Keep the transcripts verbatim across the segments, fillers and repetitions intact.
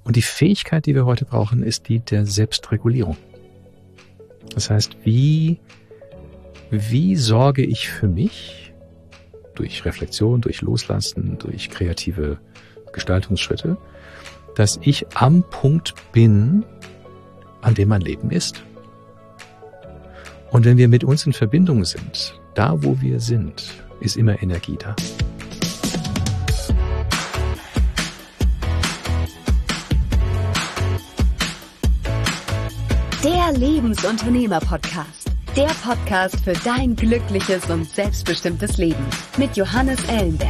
Und die Fähigkeit, die wir heute brauchen, ist die der Selbstregulierung. Das heißt, wie, wie sorge ich für mich durch Reflexion, durch Loslassen, durch kreative Gestaltungsschritte, dass ich am Punkt bin, an dem mein Leben ist. Und wenn wir mit uns in Verbindung sind, da wo wir sind, ist immer Energie da. Der Lebensunternehmer-Podcast. Der Podcast für dein glückliches und selbstbestimmtes Leben mit Johannes Ellenberg.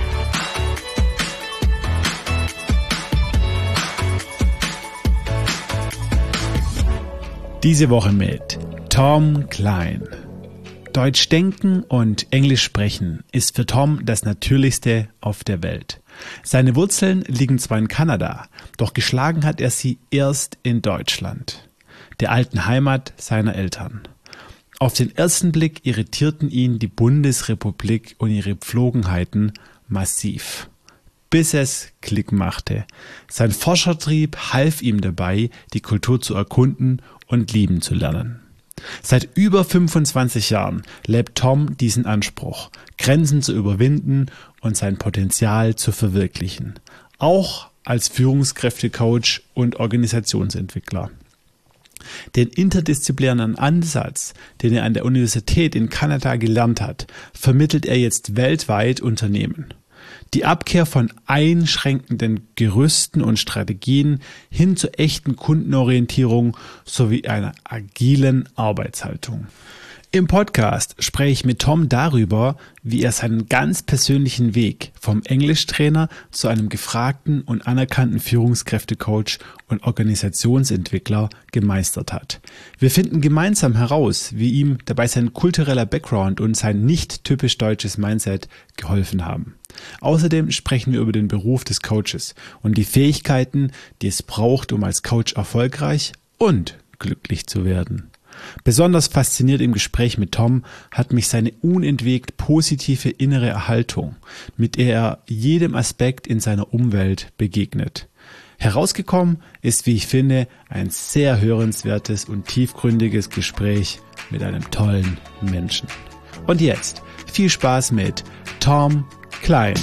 Diese Woche mit Tom Klein. Deutsch denken und Englisch sprechen ist für Tom das Natürlichste auf der Welt. Seine Wurzeln liegen zwar in Kanada, doch geschlagen hat er sie erst in Deutschland, der alten Heimat seiner Eltern. Auf den ersten Blick irritierten ihn die Bundesrepublik und ihre Gepflogenheiten massiv, bis es Klick machte. Sein Forschertrieb half ihm dabei, die Kultur zu erkunden und lieben zu lernen. Seit über fünfundzwanzig Jahren lebt Tom diesen Anspruch, Grenzen zu überwinden und sein Potenzial zu verwirklichen, auch als Führungskräftecoach und Organisationsentwickler. Den interdisziplinären Ansatz, den er an der Universität in Kanada gelernt hat, vermittelt er jetzt weltweit Unternehmen. Die Abkehr von einschränkenden Gerüsten und Strategien hin zur echten Kundenorientierung sowie einer agilen Arbeitshaltung. Im Podcast spreche ich mit Tom darüber, wie er seinen ganz persönlichen Weg vom Englischtrainer zu einem gefragten und anerkannten Führungskräftecoach und Organisationsentwickler gemeistert hat. Wir finden gemeinsam heraus, wie ihm dabei sein kultureller Background und sein nicht typisch deutsches Mindset geholfen haben. Außerdem sprechen wir über den Beruf des Coaches und die Fähigkeiten, die es braucht, um als Coach erfolgreich und glücklich zu werden. Besonders fasziniert im Gespräch mit Tom hat mich seine unentwegt positive innere Erhaltung, mit der er jedem Aspekt in seiner Umwelt begegnet. Herausgekommen ist, wie ich finde, ein sehr hörenswertes und tiefgründiges Gespräch mit einem tollen Menschen. Und jetzt viel Spaß mit Tom Klein.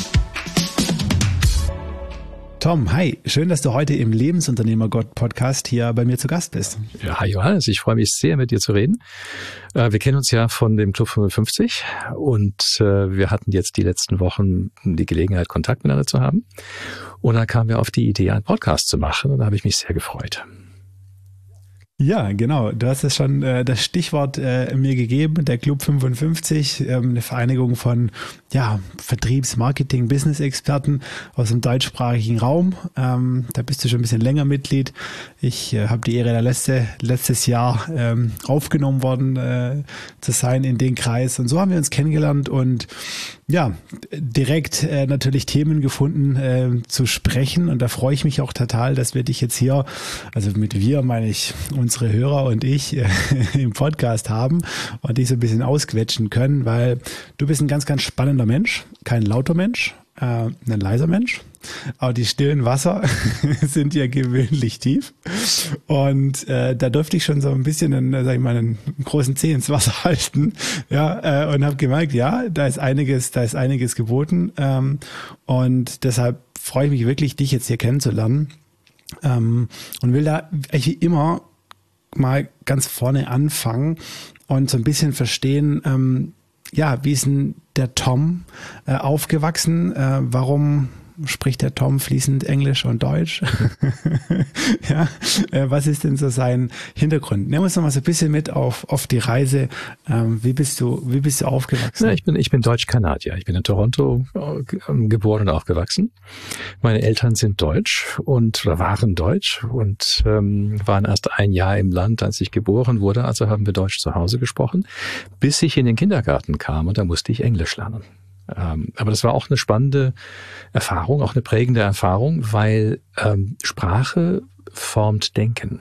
Tom, hi, schön, dass du heute im Lebensunternehmer-Podcast hier bei mir zu Gast bist. Ja, hi Johannes, ich freue mich sehr, mit dir zu reden. Wir kennen uns ja von dem Club fünfundfünfzig und wir hatten jetzt die letzten Wochen die Gelegenheit, Kontakt miteinander zu haben. Und dann kamen wir auf die Idee, einen Podcast zu machen und da habe ich mich sehr gefreut. Ja, genau. Du hast es schon äh, das Stichwort äh, mir gegeben, der Club fünfundfünfzig, ähm, eine Vereinigung von ja, Vertriebs-, Marketing-, Business-Experten aus dem deutschsprachigen Raum. Ähm, da bist du schon ein bisschen länger Mitglied. Ich äh, habe die Ehre, da letzte, letztes Jahr ähm, aufgenommen worden äh, zu sein in den Kreis. Und so haben wir uns kennengelernt und ja, direkt äh, natürlich Themen gefunden äh, zu sprechen. Und da freue ich mich auch total, dass wir dich jetzt hier, also mit wir meine ich unsere Hörer und ich äh, im Podcast haben und dich so ein bisschen ausquetschen können, weil du bist ein ganz, ganz spannender Mensch, kein lauter Mensch, äh, ein leiser Mensch. Aber die stillen Wasser sind ja gewöhnlich tief. Und äh, da durfte ich schon so ein bisschen einen, sag ich mal, einen großen Zeh ins Wasser halten. Ja, äh, und habe gemerkt, ja, da ist einiges, da ist einiges geboten. Ähm, und deshalb freue ich mich wirklich, dich jetzt hier kennenzulernen. Ähm, und will da wie immer mal ganz vorne anfangen und so ein bisschen verstehen, ähm, ja, wie ist denn der Tom äh, aufgewachsen? Äh, warum spricht der Tom fließend Englisch und Deutsch? Ja, äh, was ist denn so sein Hintergrund? Nimm uns noch mal so ein bisschen mit auf, auf die Reise. Ähm, wie bist du, wie bist du aufgewachsen? Ja, ich bin, ich bin Deutsch-Kanadier. Ich bin in Toronto äh, geboren und aufgewachsen. Meine Eltern sind deutsch und oder waren deutsch und ähm, waren erst ein Jahr im Land, als ich geboren wurde. Also haben wir Deutsch zu Hause gesprochen, bis ich in den Kindergarten kam und da musste ich Englisch lernen. Ähm, aber das war auch eine spannende Erfahrung, auch eine prägende Erfahrung, weil ähm, Sprache formt Denken.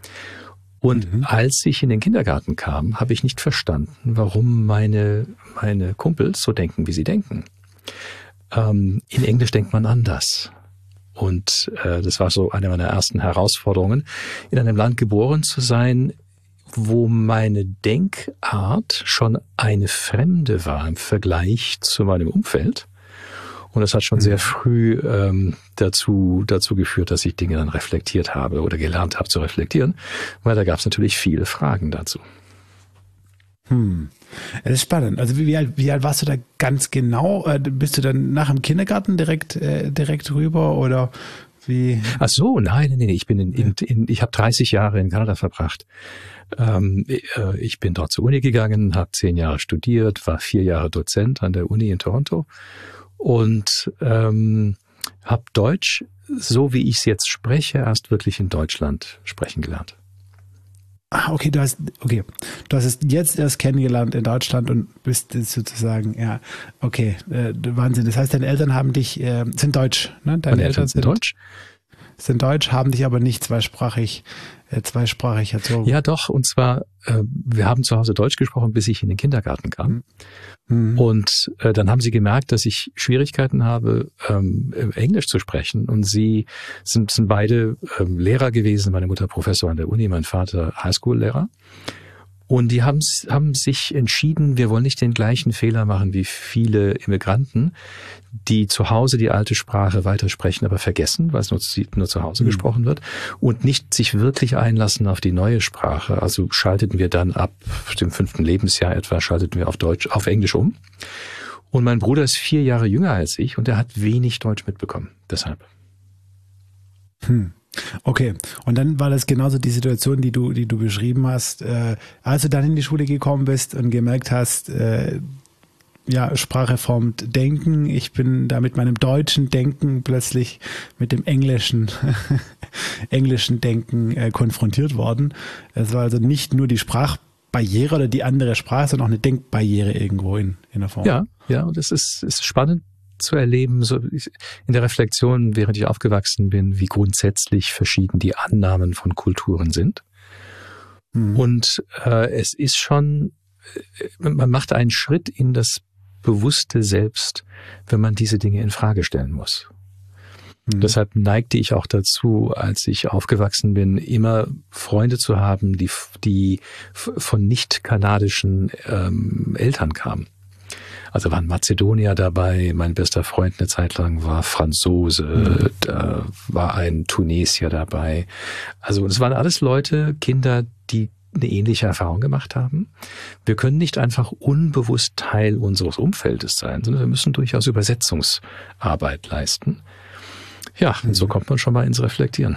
Und mhm. als ich in den Kindergarten kam, habe ich nicht verstanden, warum meine, meine Kumpels so denken, wie sie denken. Ähm, in Englisch denkt man anders. Und äh, das war so eine meiner ersten Herausforderungen, in einem Land geboren zu sein, wo meine Denkart schon eine fremde war im Vergleich zu meinem Umfeld. Und das hat schon sehr früh ähm, dazu dazu geführt, dass ich Dinge dann reflektiert habe oder gelernt habe zu reflektieren, weil da gab es natürlich viele Fragen dazu. Hm. Das ist spannend. Also wie, wie, alt, wie alt warst du da ganz genau? Äh, bist du dann nach dem Kindergarten direkt äh, direkt rüber oder wie? Ach so, nein, nein, nein. Ich bin in, in, in ich habe dreißig Jahre in Kanada verbracht. Ähm, ich bin dort zur Uni gegangen, habe zehn Jahre studiert, war vier Jahre Dozent an der Uni in Toronto und ähm, habe Deutsch, so wie ich es jetzt spreche, erst wirklich in Deutschland sprechen gelernt. Ah, okay, du hast, okay, du hast es jetzt erst kennengelernt in Deutschland und bist jetzt sozusagen, ja, okay, äh, Wahnsinn. Das heißt, deine Eltern haben dich, äh, sind deutsch, ne? Deine Meine Eltern sind deutsch. Sind deutsch, haben dich aber nicht zweisprachig, äh, zweisprachig erzogen. Ja, doch, und zwar, äh, wir haben zu Hause Deutsch gesprochen, bis ich in den Kindergarten kam. Mhm. Und äh, dann haben sie gemerkt, dass ich Schwierigkeiten habe, ähm, Englisch zu sprechen. Und sie sind, sind beide ähm, Lehrer gewesen, meine Mutter Professor an der Uni, mein Vater Highschool-Lehrer. Und die haben, haben sich entschieden, wir wollen nicht den gleichen Fehler machen wie viele Immigranten, die zu Hause die alte Sprache weitersprechen, aber vergessen, weil es nur, nur zu Hause mhm. gesprochen wird und nicht sich wirklich einlassen auf die neue Sprache. Also schalteten wir dann ab dem fünften Lebensjahr etwa, schalteten wir auf Deutsch, auf Englisch um. Und mein Bruder ist vier Jahre jünger als ich und er hat wenig Deutsch mitbekommen. Deshalb. Hm. Okay, und dann war das genauso die Situation, die du, die du beschrieben hast, äh, als du dann in die Schule gekommen bist und gemerkt hast, äh, ja, Sprache formt Denken. Ich bin da mit meinem deutschen Denken plötzlich mit dem englischen, englischen Denken äh, konfrontiert worden. Es war also nicht nur die Sprachbarriere oder die andere Sprache, sondern auch eine Denkbarriere irgendwo in, in der Form. Ja, ja, und es ist, ist spannend zu erleben, so in der Reflexion, während ich aufgewachsen bin, wie grundsätzlich verschieden die Annahmen von Kulturen sind. Mhm. Und äh, es ist schon, man macht einen Schritt in das bewusste Selbst, wenn man diese Dinge in Frage stellen muss. Mhm. Deshalb neigte ich auch dazu, als ich aufgewachsen bin, immer Freunde zu haben, die, die von nicht-kanadischen ähm, Eltern kamen. Also waren Mazedonier dabei, mein bester Freund eine Zeit lang war Franzose, mhm. da war ein Tunesier dabei. Also es waren alles Leute, Kinder, die eine ähnliche Erfahrung gemacht haben. Wir können nicht einfach unbewusst Teil unseres Umfeldes sein, sondern wir müssen durchaus Übersetzungsarbeit leisten. Ja, mhm. und so kommt man schon mal ins Reflektieren.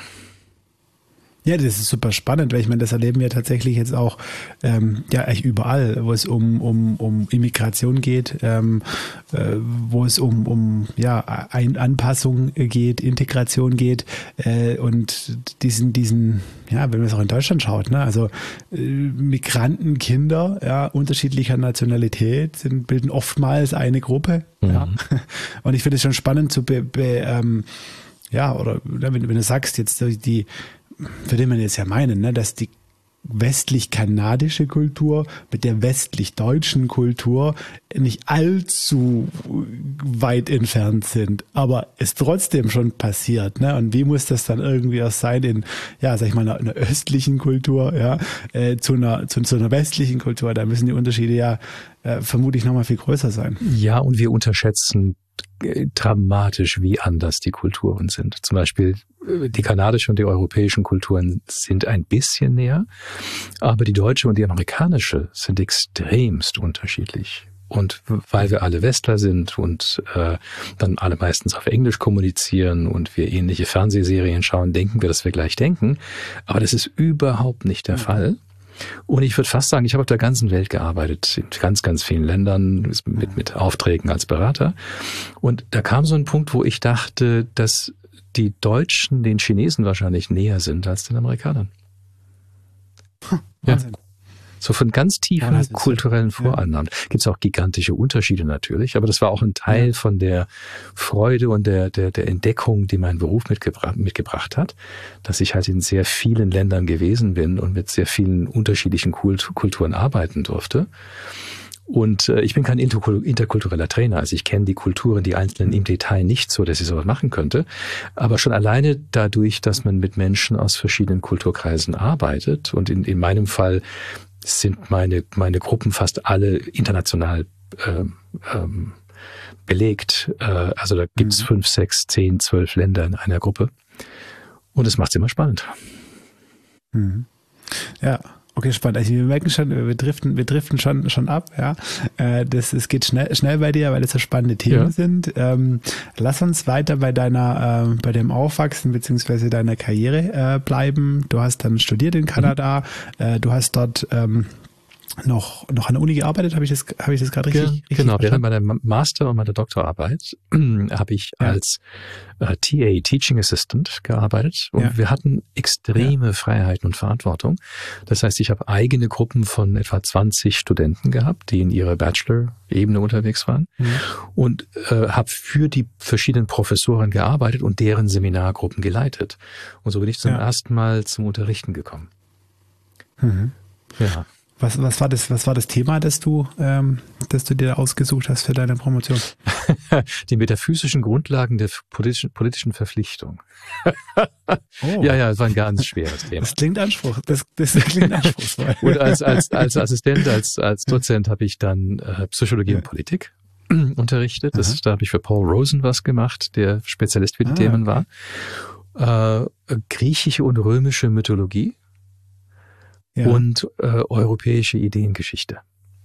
Ja, das ist super spannend, weil ich meine, das erleben wir tatsächlich jetzt auch ähm, ja eigentlich überall, wo es um um um Immigration geht, ähm, äh, wo es um um ja Ein- Anpassung geht, Integration geht äh, und diesen diesen ja, wenn man es auch in Deutschland schaut, ne, also äh, Migrantenkinder ja unterschiedlicher Nationalität sind bilden oftmals eine Gruppe, mhm. ja, und ich finde es schon spannend zu be, be, ähm, ja oder wenn, wenn du sagst jetzt die würde man jetzt ja meinen, ne, dass die westlich-kanadische Kultur mit der westlich-deutschen Kultur nicht allzu weit entfernt sind, aber es trotzdem schon passiert, ne? Und wie muss das dann irgendwie erst sein in, ja, sag ich mal, einer, einer östlichen Kultur, ja, äh, zu einer zu, zu einer westlichen Kultur? Da müssen die Unterschiede ja äh, vermutlich nochmal viel größer sein. Ja, und wir unterschätzen dramatisch, wie anders die Kulturen sind. Zum Beispiel die kanadische und die europäischen Kulturen sind ein bisschen näher, aber die deutsche und die amerikanische sind extremst unterschiedlich. Und weil wir alle Westler sind und äh, dann alle meistens auf Englisch kommunizieren und wir ähnliche Fernsehserien schauen, denken wir, dass wir gleich denken. Aber das ist überhaupt nicht der Fall. Und ich würde fast sagen, ich habe auf der ganzen Welt gearbeitet, in ganz, ganz vielen Ländern, mit, mit Aufträgen als Berater. Und da kam so ein Punkt, wo ich dachte, dass die Deutschen den Chinesen wahrscheinlich näher sind als den Amerikanern. Hm, Wahnsinn. Ja. So von ganz tiefen ja, kulturellen Vorannahmen. Ja. Gibt es auch gigantische Unterschiede natürlich, aber das war auch ein Teil ja. von der Freude und der, der, der Entdeckung, die mein Beruf mitgebracht, mitgebracht hat, dass ich halt in sehr vielen Ländern gewesen bin und mit sehr vielen unterschiedlichen Kult, Kulturen arbeiten durfte. Und äh, ich bin kein interkultureller Trainer, also ich kenne die Kulturen, die Einzelnen im Detail nicht so, dass ich sowas machen könnte. Aber schon alleine dadurch, dass man mit Menschen aus verschiedenen Kulturkreisen arbeitet, und in, in meinem Fall sind meine, meine Gruppen fast alle international ähm, ähm, belegt. Äh, also da gibt's mhm. fünf, sechs, zehn, zwölf Länder in einer Gruppe. Und es macht es immer spannend. Mhm. Ja. Okay, spannend. Also wir merken schon, wir driften, wir driften schon, schon ab, ja. Das, es geht schnell, schnell bei dir, weil das so spannende Themen ja. sind. Ähm, lass uns weiter bei deiner, äh, bei dem Aufwachsen beziehungsweise deiner Karriere äh, bleiben. Du hast dann studiert in Kanada. Mhm. Äh, du hast dort ähm, noch, noch an der Uni gearbeitet. Habe ich das, habe ich das gerade richtig, ja, richtig Genau, während meiner Master- und meiner Doktorarbeit habe ich ja. als äh, T A, Teaching Assistant, gearbeitet. Und ja. wir hatten extreme ja. Freiheiten und Verantwortung. Das heißt, ich habe eigene Gruppen von etwa zwanzig Studenten gehabt, die in ihrer Bachelor-Ebene unterwegs waren. Mhm. Und äh, habe für die verschiedenen Professoren gearbeitet und deren Seminargruppen geleitet. Und so bin ich zum ja. ersten Mal zum Unterrichten gekommen. Mhm. Ja. Was, was war das, was war das Thema, das du, ähm, das du dir ausgesucht hast für deine Promotion? Die metaphysischen Grundlagen der politischen, politischen Verpflichtung. Oh. Ja, ja, das war ein ganz schweres Thema. Das klingt anspruch, das, das klingt anspruchsvoll. Und als, als, als Assistent, als, als Dozent habe ich dann äh, Psychologie ja. und Politik unterrichtet. Das, da habe ich für Paul Rosen was gemacht, der Spezialist für die ah, Themen okay. war. Äh, griechische und römische Mythologie. Ja. Und äh, europäische Ideengeschichte.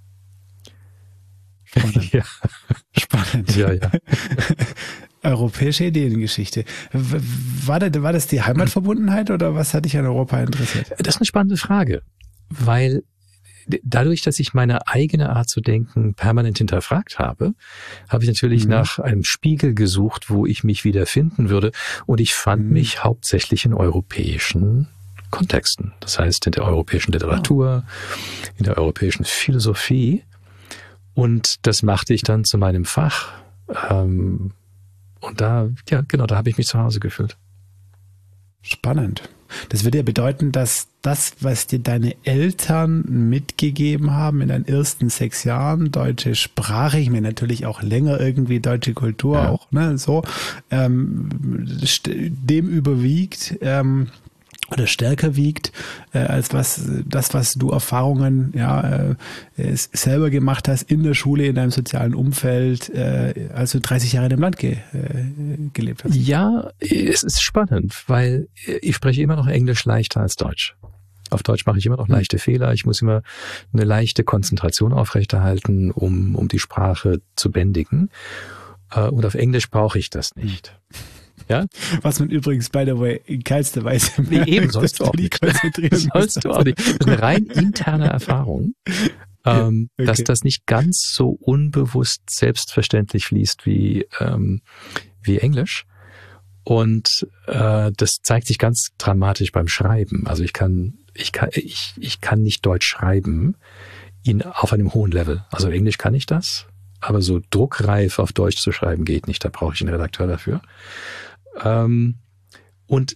Spannend. ja. Spannend. Ja, ja. Europäische Ideengeschichte. War das, war das die Heimatverbundenheit oder was hat dich an Europa interessiert? Das ist eine spannende Frage, weil dadurch, dass ich meine eigene Art zu denken permanent hinterfragt habe, habe ich natürlich mhm. nach einem Spiegel gesucht, wo ich mich wiederfinden würde. Und ich fand mhm. mich hauptsächlich in europäischen Kontexten. Das heißt, in der europäischen Literatur, in der europäischen Philosophie. Und das machte ich dann zu meinem Fach. Und da, ja, genau, da habe ich mich zu Hause gefühlt. Spannend. Das würde ja bedeuten, dass das, was dir deine Eltern mitgegeben haben in deinen ersten sechs Jahren, deutsche Sprache, ich meine natürlich auch länger irgendwie deutsche Kultur ja. auch, ne, so, ähm, dem überwiegt, ähm, oder stärker wiegt, äh, als was das, was du Erfahrungen ja äh, selber gemacht hast in der Schule, in deinem sozialen Umfeld, äh, als du dreißig Jahre in dem Land ge, äh, gelebt hast. Ja, es ist spannend, weil ich spreche immer noch Englisch leichter als Deutsch. Auf Deutsch mache ich immer noch leichte mhm. Fehler. Ich muss immer eine leichte Konzentration aufrechterhalten, um, um die Sprache zu bändigen. Äh, und auf Englisch brauche ich das nicht. Mhm. Ja? Was man übrigens, by the way, in keinster Weise merkt, nee, eben, sollst du auch nicht. Sollst du auch nicht. Das ist eine rein interne Erfahrung, ähm, okay. dass das nicht ganz so unbewusst selbstverständlich fließt wie, ähm, wie Englisch. Und äh, das zeigt sich ganz dramatisch beim Schreiben. Also ich kann, ich kann, ich, ich kann nicht Deutsch schreiben in, auf einem hohen Level. Also Englisch kann ich das, aber so druckreif auf Deutsch zu schreiben geht nicht. Da brauche ich einen Redakteur dafür. Ähm, und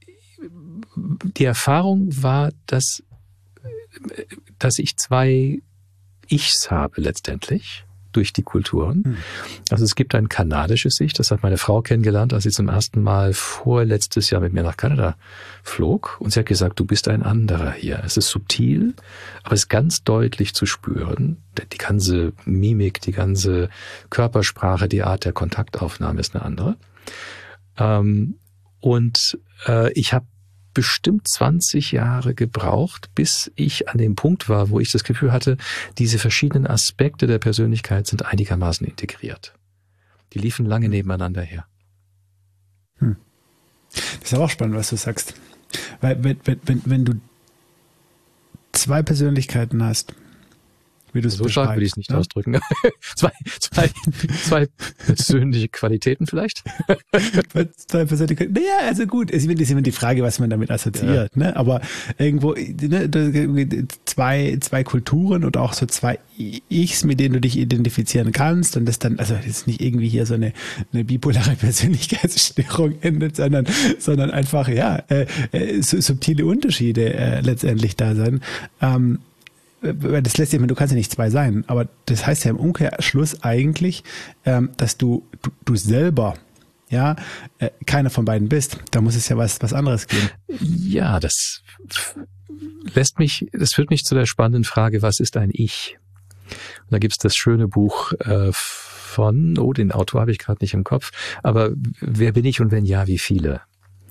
die Erfahrung war, dass, dass ich zwei Ichs habe letztendlich durch die Kulturen. Mhm. Also es gibt ein kanadisches Ich, das hat meine Frau kennengelernt, als sie zum ersten Mal vorletztes Jahr mit mir nach Kanada flog. Und sie hat gesagt, du bist ein anderer hier. Es ist subtil, aber es ist ganz deutlich zu spüren. Die ganze Mimik, die ganze Körpersprache, die Art der Kontaktaufnahme ist eine andere. Und äh, ich habe bestimmt zwanzig Jahre gebraucht, bis ich an dem Punkt war, wo ich das Gefühl hatte, diese verschiedenen Aspekte der Persönlichkeit sind einigermaßen integriert. Die liefen lange nebeneinander her. Hm. Das ist aber auch spannend, was du sagst. Weil wenn, wenn, wenn du zwei Persönlichkeiten hast, wie du es so stark würde ich es nicht ja? ausdrücken. zwei, zwei, zwei persönliche Qualitäten vielleicht. zwei persönliche Naja, also gut. Es ist immer die Frage, was man damit assoziiert. Ja. Ne? Aber irgendwo ne, zwei, zwei Kulturen und auch so zwei Ichs, mit denen du dich identifizieren kannst. Und das dann, also das ist nicht irgendwie hier so eine, eine bipolare Persönlichkeitsstörung endet, sondern, sondern einfach, ja, äh, subtile Unterschiede äh, letztendlich da sein. Ähm, das lässt sich, du kannst ja nicht zwei sein, aber das heißt ja im Umkehrschluss eigentlich, ähm, dass du, du, du selber ja, äh, keiner von beiden bist. Da muss es ja was, was anderes geben. Ja, das lässt mich, das führt mich zu der spannenden Frage, was ist ein Ich? Und da gibt's das schöne Buch äh, von, oh, den Autor habe ich gerade nicht im Kopf, aber wer bin ich und wenn ja, wie viele?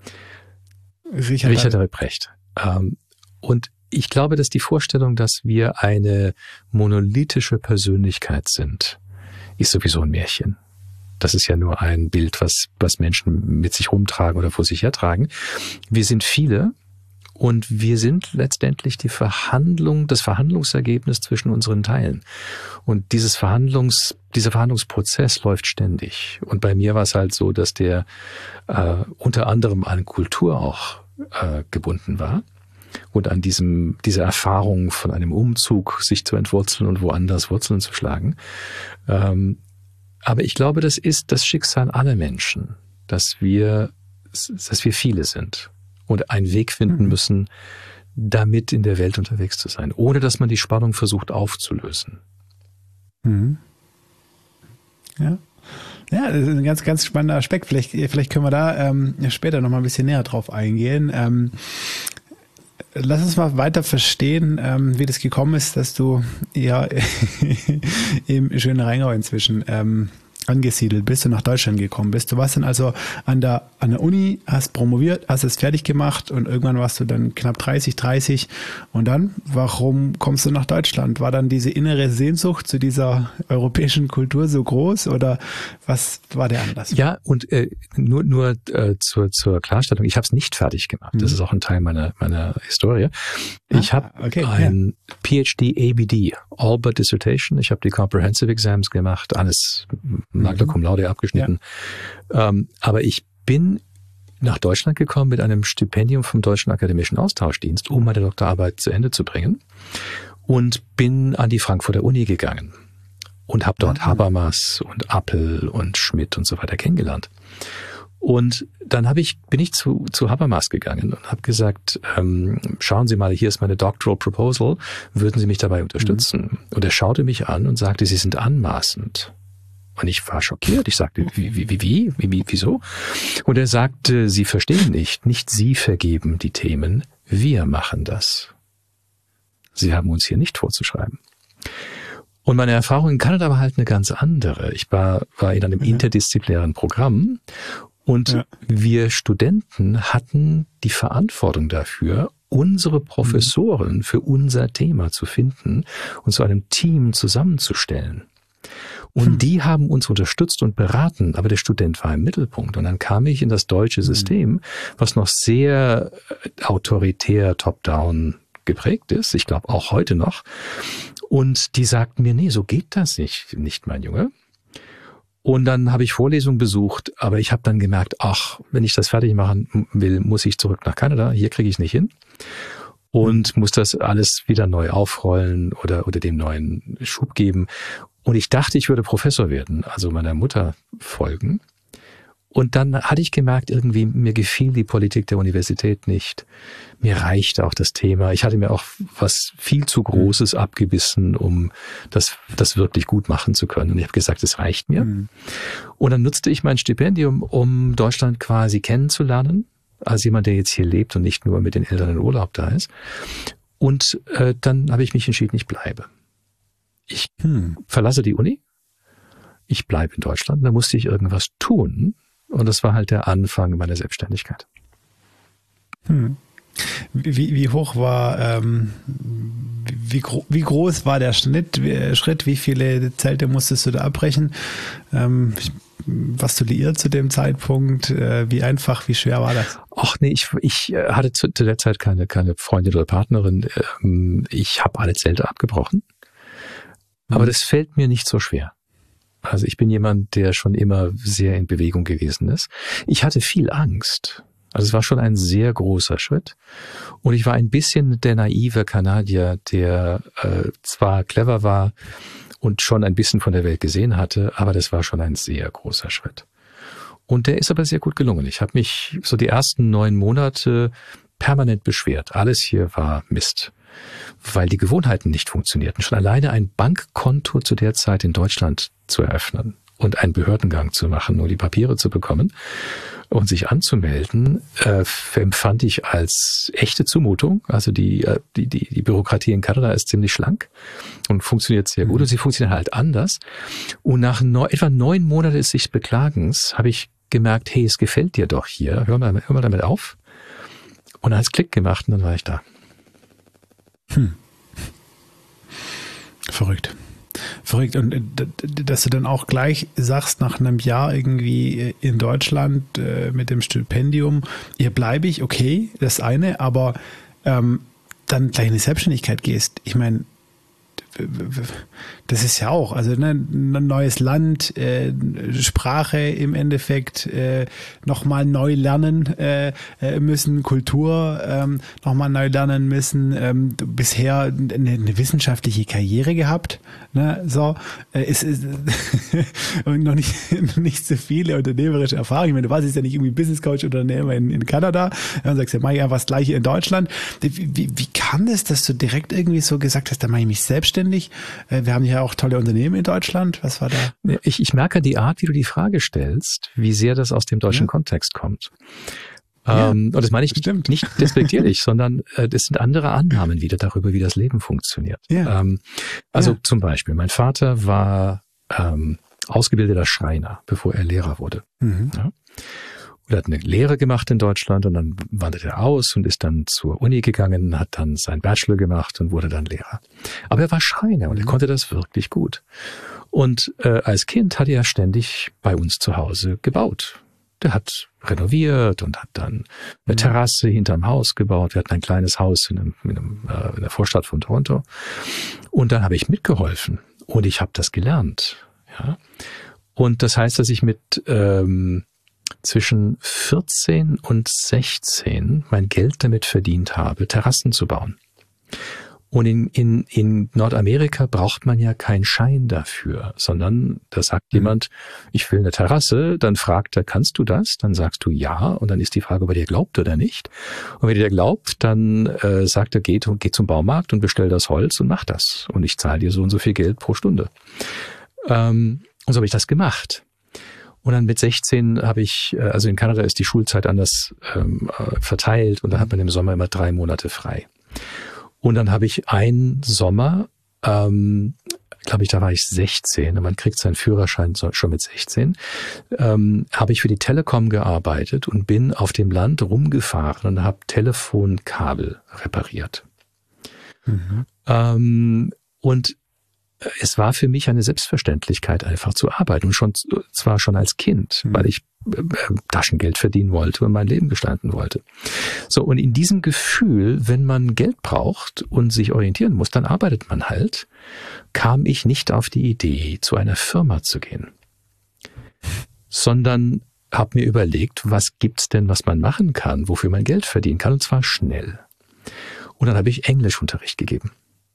Richard, Richard David Brecht. Ähm, und ich glaube, dass die Vorstellung, dass wir eine monolithische Persönlichkeit sind, ist sowieso ein Märchen. Das ist ja nur ein Bild, was, was Menschen mit sich rumtragen oder vor sich hertragen. Wir sind viele und wir sind letztendlich die Verhandlung, das Verhandlungsergebnis zwischen unseren Teilen. Und dieses Verhandlungs, dieser Verhandlungsprozess läuft ständig. Und bei mir war es halt so, dass der äh, unter anderem an Kultur auch äh, gebunden war. Und an diesem, dieser Erfahrung von einem Umzug, sich zu entwurzeln und woanders Wurzeln zu schlagen. Ähm, Aber ich glaube, das ist das Schicksal aller Menschen, dass wir, dass wir viele sind und einen Weg finden müssen, damit in der Welt unterwegs zu sein, ohne dass man die Spannung versucht aufzulösen. Mhm. Ja. Ja, das ist ein ganz, ganz spannender Aspekt. Vielleicht, vielleicht können wir da ähm, später noch mal ein bisschen näher drauf eingehen. Ähm, Lass uns mal weiter verstehen, ähm, wie das gekommen ist, dass du ja im schönen Rheingau inzwischen ähm, angesiedelt bist und nach Deutschland gekommen bist. Du warst dann also an der an der Uni, hast promoviert, hast es fertig gemacht und irgendwann warst du dann knapp dreißig, dreißig und dann, warum kommst du nach Deutschland? War dann diese innere Sehnsucht zu dieser europäischen Kultur so groß oder was war der Anlass? Ja, und äh, nur nur äh, zur zur Klarstellung, ich habe es nicht fertig gemacht. Mhm. Das ist auch ein Teil meiner meiner Historie. Ich ah, habe okay, ein ja. P H D A B D, All But Dissertation. Ich habe die Comprehensive Exams gemacht, alles Magna Cum Laude abgeschnitten. Ja. Ähm, aber ich bin nach Deutschland gekommen mit einem Stipendium vom Deutschen Akademischen Austauschdienst, um meine Doktorarbeit zu Ende zu bringen und bin an die Frankfurter Uni gegangen und habe dort mhm. Habermas und Appel und Schmidt und so weiter kennengelernt. Und dann habe ich, bin ich zu, zu Habermas gegangen und habe gesagt, ähm, schauen Sie mal, hier ist meine Doctoral Proposal, würden Sie mich dabei unterstützen? Mhm. Und er schaute mich an und sagte, Sie sind anmaßend. Und ich war schockiert. Ich sagte, wie, wie, wie, wie, wie, wieso? Und er sagte, Sie verstehen nicht, nicht Sie vergeben die Themen, wir machen das. Sie haben uns hier nicht vorzuschreiben. Und meine Erfahrung in Kanada war halt eine ganz andere. Ich war, war in einem ja. interdisziplinären Programm und ja. wir Studenten hatten die Verantwortung dafür, unsere Professoren für unser Thema zu finden und zu einem Team zusammenzustellen. Und hm. die haben uns unterstützt und beraten, aber der Student war im Mittelpunkt. Und dann kam ich in das deutsche System, was noch sehr autoritär top-down geprägt ist, ich glaube auch heute noch. Und die sagten mir, nee, so geht das nicht, nicht mein Junge. Und dann habe ich Vorlesungen besucht, aber ich habe dann gemerkt, ach, wenn ich das fertig machen will, muss ich zurück nach Kanada, hier kriege ich es nicht hin. Und muss das alles wieder neu aufrollen oder, oder dem neuen Schub geben. Und ich dachte, ich würde Professor werden, also meiner Mutter folgen. Und dann hatte ich gemerkt, irgendwie mir gefiel die Politik der Universität nicht. Mir reichte auch das Thema. Ich hatte mir auch was viel zu Großes abgebissen, um das, das wirklich gut machen zu können. Und ich habe gesagt, es reicht mir. Mhm. Und dann nutzte ich mein Stipendium, um Deutschland quasi kennenzulernen, als jemand, der jetzt hier lebt und nicht nur mit den Eltern in Urlaub da ist. Und äh, dann habe ich mich entschieden, ich bleibe. Ich hm. verlasse die Uni, ich bleibe in Deutschland, da musste ich irgendwas tun und das war halt der Anfang meiner Selbstständigkeit. Hm. Wie, wie hoch war, ähm, wie, gro- wie groß war der Schnitt, wie, Schritt, wie viele Zelte musstest du da abbrechen? Ähm, warst du liiert zu dem Zeitpunkt? Äh, wie einfach, wie schwer war das? Ach nee, ich, ich hatte zu, zu der Zeit keine, keine Freundin oder Partnerin. Ähm, ich habe alle Zelte abgebrochen. Aber das fällt mir nicht so schwer. Also ich bin jemand, der schon immer sehr in Bewegung gewesen ist. Ich hatte viel Angst. Also es war schon ein sehr großer Schritt. Und ich war ein bisschen der naive Kanadier, der äh, zwar clever war und schon ein bisschen von der Welt gesehen hatte, aber das war schon ein sehr großer Schritt. Und der ist aber sehr gut gelungen. Ich habe mich so die ersten neun Monate permanent beschwert. Alles hier war Mist. weil die Gewohnheiten nicht funktionierten. Schon alleine ein Bankkonto zu der Zeit in Deutschland zu eröffnen und einen Behördengang zu machen, nur die Papiere zu bekommen und sich anzumelden, äh, empfand ich als echte Zumutung. Also die, die, die, die Bürokratie in Kanada ist ziemlich schlank und funktioniert sehr gut. Und sie funktioniert halt anders. Und nach neun, etwa neun Monaten des sich Beklagens habe ich gemerkt, hey, es gefällt dir doch hier. Hör mal, hör mal damit auf. Und dann hat es Klick gemacht und dann war ich da. Hm. Verrückt. Verrückt. Und dass du dann auch gleich sagst, nach einem Jahr irgendwie in Deutschland äh, mit dem Stipendium, hier bleibe ich, okay, das eine, aber ähm, dann gleich in die Selbstständigkeit gehst. Ich meine, das ist ja auch, also ne, ein neues Land, äh, Sprache im Endeffekt, äh, nochmal neu lernen äh, müssen, Kultur ähm, nochmal neu lernen müssen, ähm, bisher eine, eine wissenschaftliche Karriere gehabt, ne, so, äh, es ist und noch nicht, nicht so viele unternehmerische Erfahrungen. Ich meine, du warst jetzt ja nicht irgendwie Business Coach Unternehmer in, in Kanada, dann sagst du, ja, mach ich einfach das Gleiche in Deutschland. Wie, wie, wie kann das, dass du direkt irgendwie so gesagt hast, da mache ich mich selbstständig? Wir haben ja auch tolle Unternehmen in Deutschland. Was war da? Ich, ich merke die Art, wie du die Frage stellst, wie sehr das aus dem deutschen ja. Kontext kommt. Ja, ähm, und das meine ich stimmt. nicht despektierlich, sondern äh, das sind andere Annahmen wieder darüber, wie das Leben funktioniert. Ja. Ähm, also ja. zum Beispiel, mein Vater war ähm, ausgebildeter Schreiner, bevor er Lehrer wurde. Mhm. Ja. Er hat eine Lehre gemacht in Deutschland und dann wanderte er aus und ist dann zur Uni gegangen, hat dann seinen Bachelor gemacht und wurde dann Lehrer. Aber er war Schreiner und er konnte das wirklich gut. Und äh, als Kind hat er ständig bei uns zu Hause gebaut. Der hat renoviert und hat dann eine Terrasse hinterm Haus gebaut. Wir hatten ein kleines Haus in, einem, in, einem, äh, in der Vorstadt von Toronto. Und dann habe ich mitgeholfen und ich habe das gelernt. Ja? Und das heißt, dass ich mit ähm, zwischen vierzehn und sechzehn mein Geld damit verdient habe, Terrassen zu bauen. Und in, in, in Nordamerika braucht man ja keinen Schein dafür, sondern da sagt mhm. jemand, ich will eine Terrasse, dann fragt er, kannst du das? Dann sagst du ja und dann ist die Frage, ob er dir glaubt oder nicht. Und wenn er dir glaubt, dann äh, sagt er, geh, geh zum Baumarkt und bestell das Holz und mach das. Und ich zahle dir so und so viel Geld pro Stunde. Ähm, und so habe ich das gemacht. Und dann mit sechzehn habe ich, also in Kanada ist die Schulzeit anders ähm, verteilt und da hat man im Sommer immer drei Monate frei. Und dann habe ich einen Sommer, ähm, glaube ich, da war ich sechzehn und man kriegt seinen Führerschein schon mit sechzehn, ähm, habe ich für die Telekom gearbeitet und bin auf dem Land rumgefahren und habe Telefonkabel repariert. Mhm. Ähm, und es war für mich eine Selbstverständlichkeit, einfach zu arbeiten und schon zwar schon als Kind, mhm. weil ich äh, Taschengeld verdienen wollte und mein Leben gestalten wollte. So, und in diesem Gefühl, wenn man Geld braucht und sich orientieren muss, dann arbeitet man halt, kam ich nicht auf die Idee, zu einer Firma zu gehen, sondern habe mir überlegt, was gibt's denn, was man machen kann, wofür man Geld verdienen kann, und zwar schnell. Und dann habe ich Englischunterricht gegeben.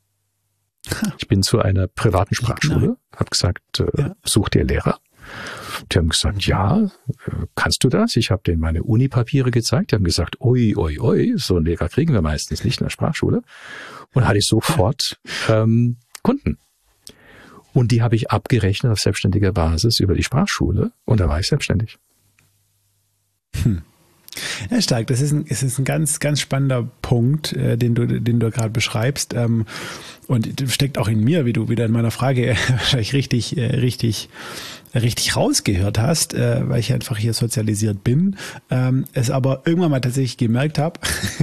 Ich bin zu einer privaten Sprachschule, habe gesagt, äh, ja. such dir Lehrer. Die haben gesagt, ja, kannst du das? Ich habe denen meine Uni-Papiere gezeigt. Die haben gesagt, oi, oi, oi, so einen Lehrer kriegen wir meistens nicht in der Sprachschule. Und hatte ich sofort ähm, Kunden. Und die habe ich abgerechnet auf selbstständiger Basis über die Sprachschule und da war ich selbstständig. Hm. Ja, stark. Das ist ein, es ist ein ganz, ganz spannender Punkt, äh, den du, den du gerade beschreibst. Ähm, und steckt auch in mir, wie du wieder in meiner Frage wahrscheinlich richtig, äh, richtig, richtig rausgehört hast, äh, weil ich einfach hier sozialisiert bin, ähm, es aber irgendwann mal tatsächlich gemerkt habe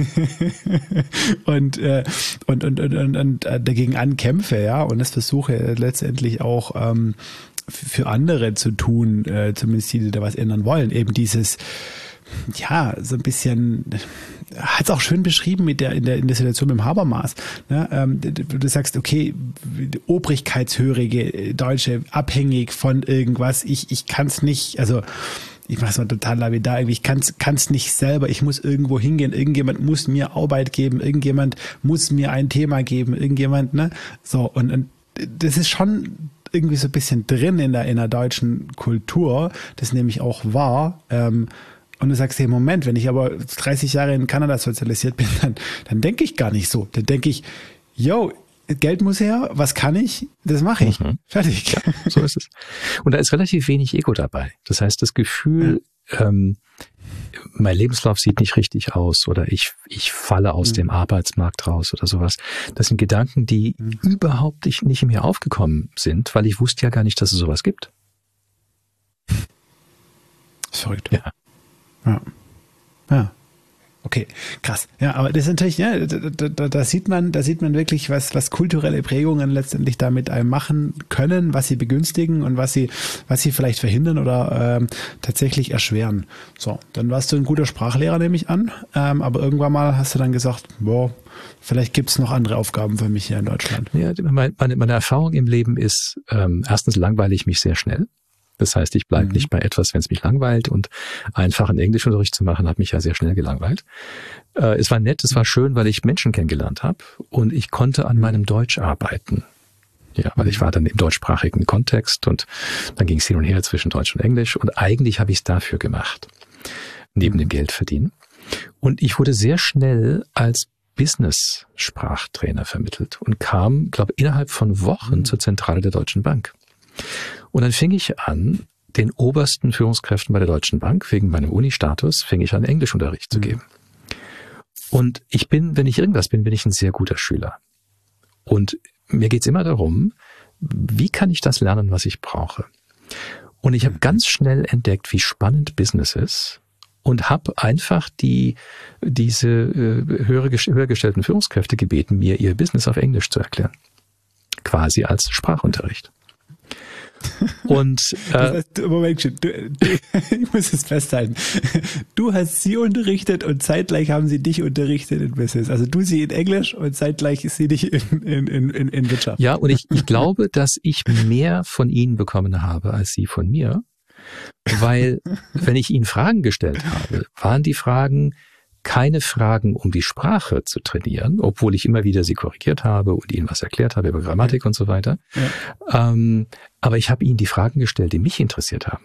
und, äh, und, und, und, und, und dagegen ankämpfe, ja, und das versuche letztendlich auch ähm, für andere zu tun, äh, zumindest die, die da was ändern wollen, eben dieses, ja, so ein bisschen, hat es auch schön beschrieben mit der, in der, in der Situation mit dem Habermas. Ne? Ähm, du, du sagst, okay, obrigkeitshörige Deutsche, abhängig von irgendwas, ich, ich kann es nicht, also ich mache es mal total lapidar, ich kann es nicht selber, ich muss irgendwo hingehen, irgendjemand muss mir Arbeit geben, irgendjemand muss mir ein Thema geben, irgendjemand, ne? So, und, und das ist schon irgendwie so ein bisschen drin in der, in der deutschen Kultur, das nehme ich auch wahr, ähm, Und du sagst, hey, Moment, wenn ich aber dreißig Jahre in Kanada sozialisiert bin, dann, dann denke ich gar nicht so. Dann denke ich, yo, Geld muss her, was kann ich? Das mache ich. Mhm. Fertig. Ja, so ist es. Und da ist relativ wenig Ego dabei. Das heißt, das Gefühl, ja. ähm, mein Lebenslauf sieht nicht richtig aus oder ich, ich falle aus mhm. dem Arbeitsmarkt raus oder sowas. Das sind Gedanken, die mhm. überhaupt nicht, nicht in mir aufgekommen sind, weil ich wusste ja gar nicht, dass es sowas gibt. Verrückt. Ja. Ja. Ja. Okay, krass. Ja, aber das ist natürlich, ja, da, da, da sieht man, da sieht man wirklich, was, was kulturelle Prägungen letztendlich da mit einem machen können, was sie begünstigen und was sie, was sie vielleicht verhindern oder ähm, tatsächlich erschweren. So, dann warst du ein guter Sprachlehrer, nehme ich an. Ähm, aber irgendwann mal hast du dann gesagt, boah, vielleicht gibt's noch andere Aufgaben für mich hier in Deutschland. Ja, meine, meine Erfahrung im Leben ist, ähm, erstens langweile ich mich sehr schnell. Das heißt, ich bleibe mhm. nicht bei etwas, wenn es mich langweilt, und einfachen Englischunterricht zu machen, hat mich ja sehr schnell gelangweilt. Äh, es war nett, es war schön, weil ich Menschen kennengelernt habe und ich konnte an meinem Deutsch arbeiten. Ja, weil ich war dann im deutschsprachigen Kontext und dann ging es hin und her zwischen Deutsch und Englisch und eigentlich habe ich es dafür gemacht, neben dem Geldverdienen. Und ich wurde sehr schnell als Business-Sprachtrainer vermittelt und kam, glaube ich, innerhalb von Wochen mhm. zur Zentrale der Deutschen Bank. Und dann fing ich an, den obersten Führungskräften bei der Deutschen Bank, wegen meinem Uni-Status, fing ich an, Englischunterricht zu geben. Und ich bin, wenn ich irgendwas bin, bin ich ein sehr guter Schüler. Und mir geht's immer darum, wie kann ich das lernen, was ich brauche? Und ich habe ganz schnell entdeckt, wie spannend Business ist und habe einfach die diese äh, höhere, höher gestellten Führungskräfte gebeten, mir ihr Business auf Englisch zu erklären. Quasi als Sprachunterricht. Und äh, das heißt, Moment, du, du, ich muss es festhalten. Du hast sie unterrichtet und zeitgleich haben sie dich unterrichtet in Business. Also du sie in Englisch und zeitgleich sie dich in, in, in, in Wirtschaft. Ja, und ich, ich glaube, dass ich mehr von ihnen bekommen habe als sie von mir, weil wenn ich ihnen Fragen gestellt habe, waren die Fragen keine Fragen, um die Sprache zu trainieren, obwohl ich immer wieder sie korrigiert habe und ihnen was erklärt habe über Grammatik und so weiter. Ja. Ähm, aber ich habe ihnen die Fragen gestellt, die mich interessiert haben.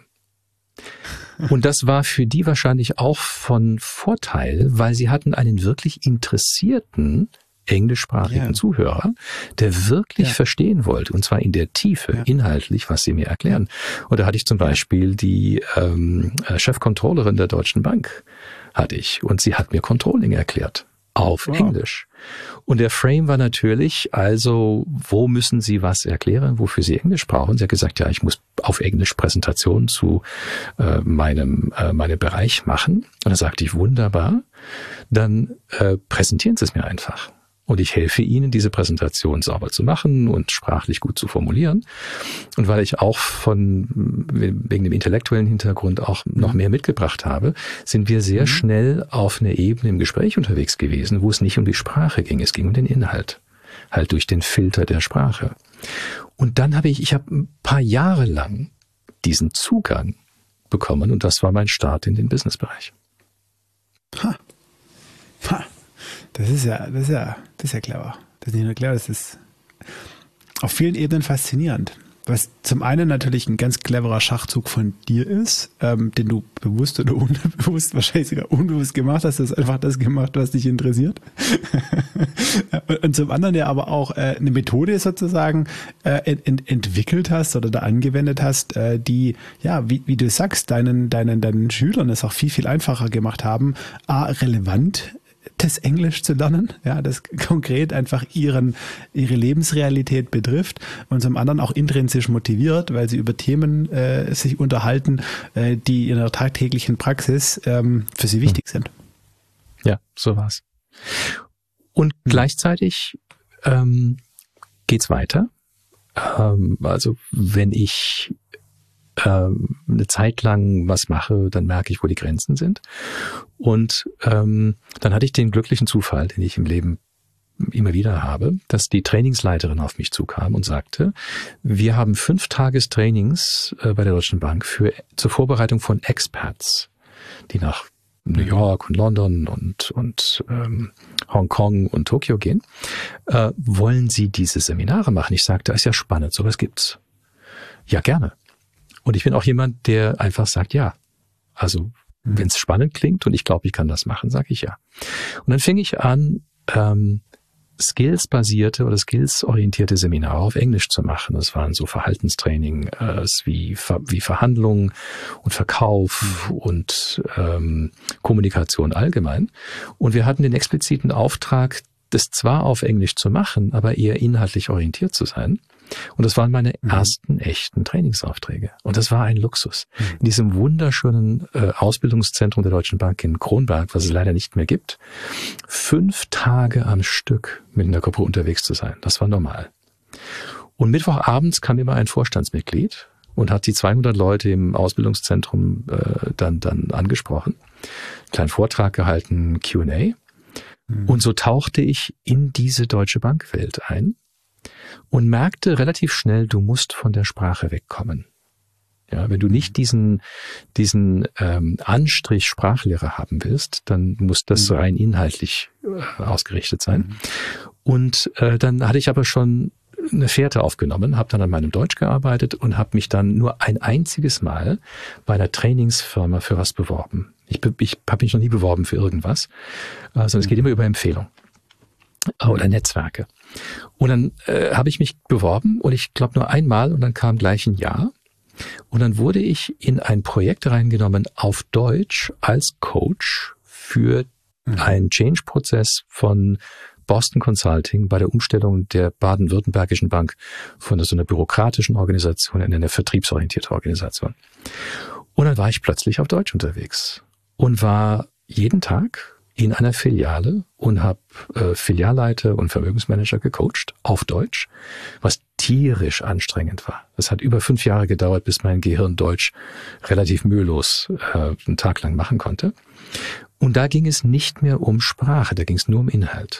Und das war für die wahrscheinlich auch von Vorteil, weil sie hatten einen wirklich interessierten englischsprachigen ja. Zuhörer, der wirklich ja. verstehen wollte, und zwar in der Tiefe, ja. inhaltlich, was sie mir erklären. Und da hatte ich zum Beispiel die ähm, Chefcontrollerin der Deutschen Bank, hatte ich, und sie hat mir Controlling erklärt, auf wow. Englisch. Und der Frame war natürlich, also, wo müssen Sie was erklären, wofür Sie Englisch brauchen? Sie hat gesagt, ja, ich muss auf Englisch Präsentationen zu äh, meinem, äh, meinem Bereich machen. Und da sagte ich, wunderbar, dann äh, präsentieren Sie es mir einfach. Und ich helfe Ihnen, diese Präsentation sauber zu machen und sprachlich gut zu formulieren. Und weil ich auch von, wegen dem intellektuellen Hintergrund auch noch mehr mitgebracht habe, sind wir sehr mhm. schnell auf einer Ebene im Gespräch unterwegs gewesen, wo es nicht um die Sprache ging, es ging um den Inhalt. Halt durch den Filter der Sprache. Und dann habe ich, ich habe ein paar Jahre lang diesen Zugang bekommen und das war mein Start in den Businessbereich. Ha. Ha. Das ist ja, das ist ja, das ist ja clever. Das ist nicht nur clever, das ist auf vielen Ebenen faszinierend. Was zum einen natürlich ein ganz cleverer Schachzug von dir ist, ähm, den du bewusst oder unbewusst, wahrscheinlich sogar unbewusst gemacht hast. Du hast einfach das gemacht, was dich interessiert. Und zum anderen ja aber auch äh, eine Methode sozusagen äh, ent- entwickelt hast oder da angewendet hast, äh, die, ja, wie, wie du sagst, deinen, deinen, deinen Schülern es auch viel, viel einfacher gemacht haben, a, relevant das Englisch zu lernen, ja, das konkret einfach ihren, ihre Lebensrealität betrifft und zum anderen auch intrinsisch motiviert, weil sie über Themen äh, sich unterhalten, äh, die in der tagtäglichen Praxis ähm, für sie wichtig sind. Ja, so war's. Und hm. gleichzeitig ähm, geht's weiter. Ähm, also wenn ich ähm, eine Zeit lang was mache, dann merke ich, wo die Grenzen sind. Und ähm, dann hatte ich den glücklichen Zufall, den ich im Leben immer wieder habe, dass die Trainingsleiterin auf mich zukam und sagte, wir haben fünf Tagestrainings äh, bei der Deutschen Bank für zur Vorbereitung von Expats, die nach New York und London und und ähm, Hongkong und Tokio gehen. Äh, wollen Sie diese Seminare machen? Ich sagte, ist ja spannend, sowas gibt's. Ja, gerne. Und ich bin auch jemand, der einfach sagt, ja. Also Mhm. Wenn es spannend klingt und ich glaube, ich kann das machen, sage ich ja. Und dann fing ich an, ähm, skillsbasierte oder skillsorientierte Seminare auf Englisch zu machen. Das waren so Verhaltenstraining äh, wie, Ver, wie Verhandlungen und Verkauf mhm. und ähm, Kommunikation allgemein. Und wir hatten den expliziten Auftrag, das zwar auf Englisch zu machen, aber eher inhaltlich orientiert zu sein. Und das waren meine mhm. ersten echten Trainingsaufträge. Und das war ein Luxus. Mhm. In diesem wunderschönen äh, Ausbildungszentrum der Deutschen Bank in Kronberg, was es leider nicht mehr gibt, fünf Tage am Stück mit einer Gruppe unterwegs zu sein. Das war normal. Und Mittwochabends kam immer ein Vorstandsmitglied und hat die zweihundert Leute im Ausbildungszentrum äh, dann, dann angesprochen, einen kleinen Vortrag gehalten, Q und A. Mhm. Und so tauchte ich in diese Deutsche Bankwelt ein. Und merkte relativ schnell, du musst von der Sprache wegkommen. Ja, wenn du nicht diesen diesen ähm, Anstrich Sprachlehrer haben willst, dann muss das rein inhaltlich äh, ausgerichtet sein. Mhm. Und äh, dann hatte ich aber schon eine Fährte aufgenommen, habe dann an meinem Deutsch gearbeitet und habe mich dann nur ein einziges Mal bei einer Trainingsfirma für was beworben. Ich, ich habe mich noch nie beworben für irgendwas, äh, sondern es geht immer über Empfehlung oder Netzwerke. Und dann äh, habe ich mich beworben und ich glaube nur einmal und dann kam gleich ein Ja. Und dann wurde ich in ein Projekt reingenommen auf Deutsch als Coach für mhm. einen Change-Prozess von Boston Consulting bei der Umstellung der Baden-Württembergischen Bank von so einer bürokratischen Organisation in eine vertriebsorientierte Organisation. Und dann war ich plötzlich auf Deutsch unterwegs und war jeden Tag in einer Filiale und habe äh, Filialleiter und Vermögensmanager gecoacht auf Deutsch, was tierisch anstrengend war. Es hat über fünf Jahre gedauert, bis mein Gehirn Deutsch relativ mühelos äh, einen Tag lang machen konnte. Und da ging es nicht mehr um Sprache, da ging es nur um Inhalt.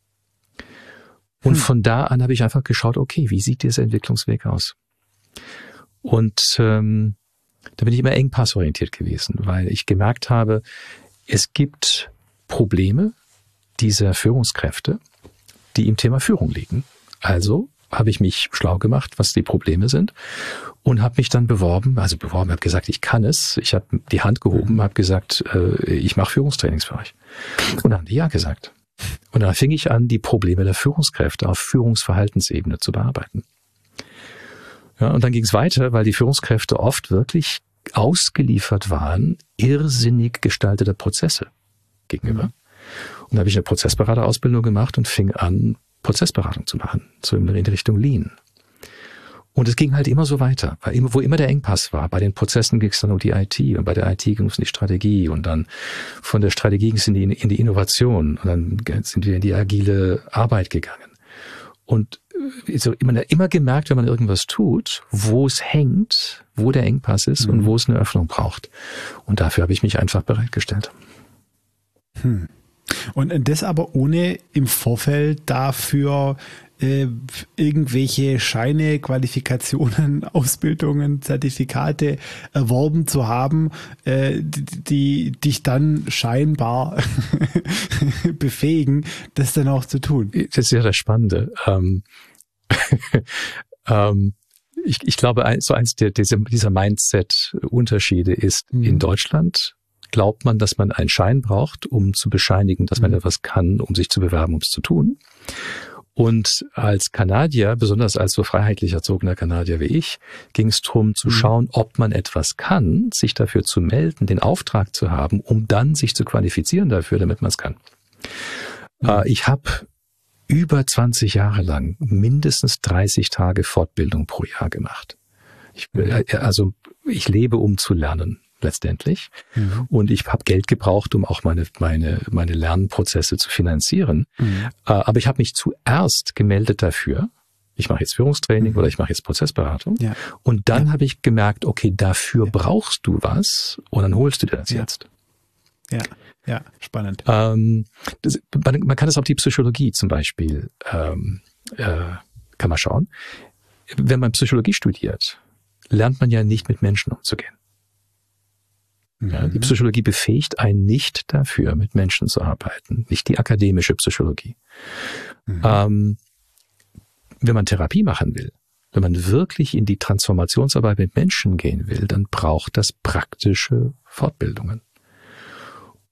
Und hm. von da an habe ich einfach geschaut, okay, wie sieht dieser Entwicklungsweg aus? Und ähm, da bin ich immer engpassorientiert gewesen, weil ich gemerkt habe, es gibt Probleme dieser Führungskräfte, die im Thema Führung liegen. Also habe ich mich schlau gemacht, was die Probleme sind und habe mich dann beworben, also beworben, habe gesagt, ich kann es. Ich habe die Hand gehoben, habe gesagt, äh, ich mache Führungstrainings für euch. Und dann haben die ja gesagt. Und dann fing ich an, die Probleme der Führungskräfte auf Führungsverhaltensebene zu bearbeiten. Ja, und dann ging es weiter, weil die Führungskräfte oft wirklich ausgeliefert waren, irrsinnig gestaltete Prozesse gegenüber. Mhm. Und da habe ich eine Prozessberaterausbildung gemacht und fing an, Prozessberatung zu machen, so in Richtung Lean. Und es ging halt immer so weiter, weil immer, wo immer der Engpass war, bei den Prozessen ging es dann um die I T und bei der I T ging es um die Strategie und dann von der Strategie ging es in die, in die Innovation und dann sind wir in die agile Arbeit gegangen. Und so immer, immer gemerkt, wenn man irgendwas tut, wo es hängt, wo der Engpass ist mhm. und wo es eine Öffnung braucht. Und dafür habe ich mich einfach bereitgestellt. Hm. Und das aber ohne im Vorfeld dafür äh, irgendwelche Scheine, Qualifikationen, Ausbildungen, Zertifikate erworben zu haben, äh, die, die dich dann scheinbar befähigen, das dann auch zu tun. Das ist ja das Spannende. Ähm, ähm, ich, ich glaube, so eins der, dieser, dieser Mindset-Unterschiede ist mhm. in Deutschland glaubt man, dass man einen Schein braucht, um zu bescheinigen, dass man mhm. etwas kann, um sich zu bewerben, um es zu tun. Und als Kanadier, besonders als so freiheitlich erzogener Kanadier wie ich, ging es darum zu mhm. schauen, ob man etwas kann, sich dafür zu melden, den Auftrag zu haben, um dann sich zu qualifizieren dafür, damit man es kann. Mhm. Äh, ich habe über zwanzig Jahre lang mindestens dreißig Tage Fortbildung pro Jahr gemacht. Ich, also ich lebe, um zu lernen. Letztendlich. Mhm. Und ich habe Geld gebraucht, um auch meine meine meine Lernprozesse zu finanzieren. Mhm. Aber ich habe mich zuerst gemeldet dafür. Ich mache jetzt Führungstraining mhm. oder ich mache jetzt Prozessberatung. Ja. Und dann ja. habe ich gemerkt, okay, dafür ja. brauchst du was und dann holst du dir das ja. jetzt. Ja, ja, spannend. Ähm, das, man, man kann es auf die Psychologie zum Beispiel, ähm, äh, kann man schauen. Wenn man Psychologie studiert, lernt man ja nicht mit Menschen umzugehen. Ja, die Psychologie befähigt einen nicht dafür, mit Menschen zu arbeiten, nicht die akademische Psychologie. Mhm. Ähm, wenn man Therapie machen will, wenn man wirklich in die Transformationsarbeit mit Menschen gehen will, dann braucht das praktische Fortbildungen.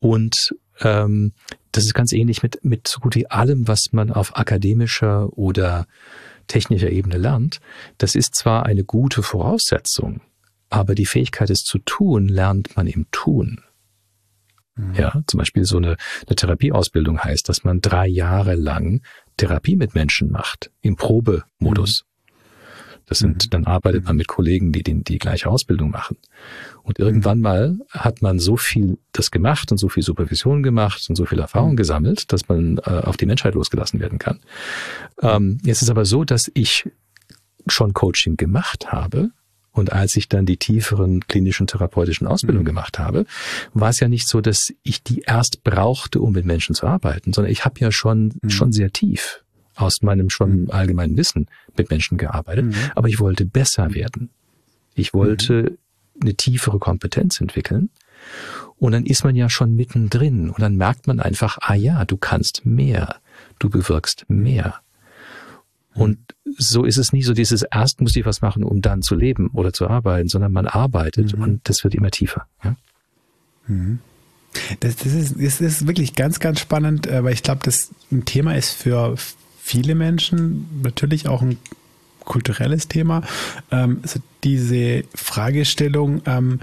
Und ähm, das ist ganz ähnlich mit, mit so gut wie allem, was man auf akademischer oder technischer Ebene lernt. Das ist zwar eine gute Voraussetzung, aber die Fähigkeit, es zu tun, lernt man im Tun. Mhm. Ja, zum Beispiel so eine, eine Therapieausbildung heißt, dass man drei Jahre lang Therapie mit Menschen macht, im Probemodus. Mhm. Das sind, mhm. dann arbeitet man mit Kollegen, die die, die gleiche Ausbildung machen. Und irgendwann mal hat man so viel das gemacht und so viel Supervision gemacht und so viel Erfahrung gesammelt, dass man äh, auf die Menschheit losgelassen werden kann. Ähm, jetzt ist aber so, dass ich schon Coaching gemacht habe. Und als ich dann die tieferen klinischen therapeutischen Ausbildungen mhm. gemacht habe, war es ja nicht so, dass ich die erst brauchte, um mit Menschen zu arbeiten, sondern ich habe ja schon, mhm. schon sehr tief aus meinem schon allgemeinen Wissen mit Menschen gearbeitet, mhm. aber ich wollte besser werden. Ich wollte mhm. eine tiefere Kompetenz entwickeln und dann ist man ja schon mittendrin und dann merkt man einfach, ah ja, du kannst mehr, du bewirkst mehr. Und so ist es nie so dieses, erst muss ich was machen, um dann zu leben oder zu arbeiten, sondern man arbeitet mhm. und das wird immer tiefer. Ja? Mhm. Das, das, ist, das ist wirklich ganz, ganz spannend, weil ich glaube, das ein Thema ist für viele Menschen, natürlich auch ein kulturelles Thema. Ähm, also diese Fragestellung, ähm,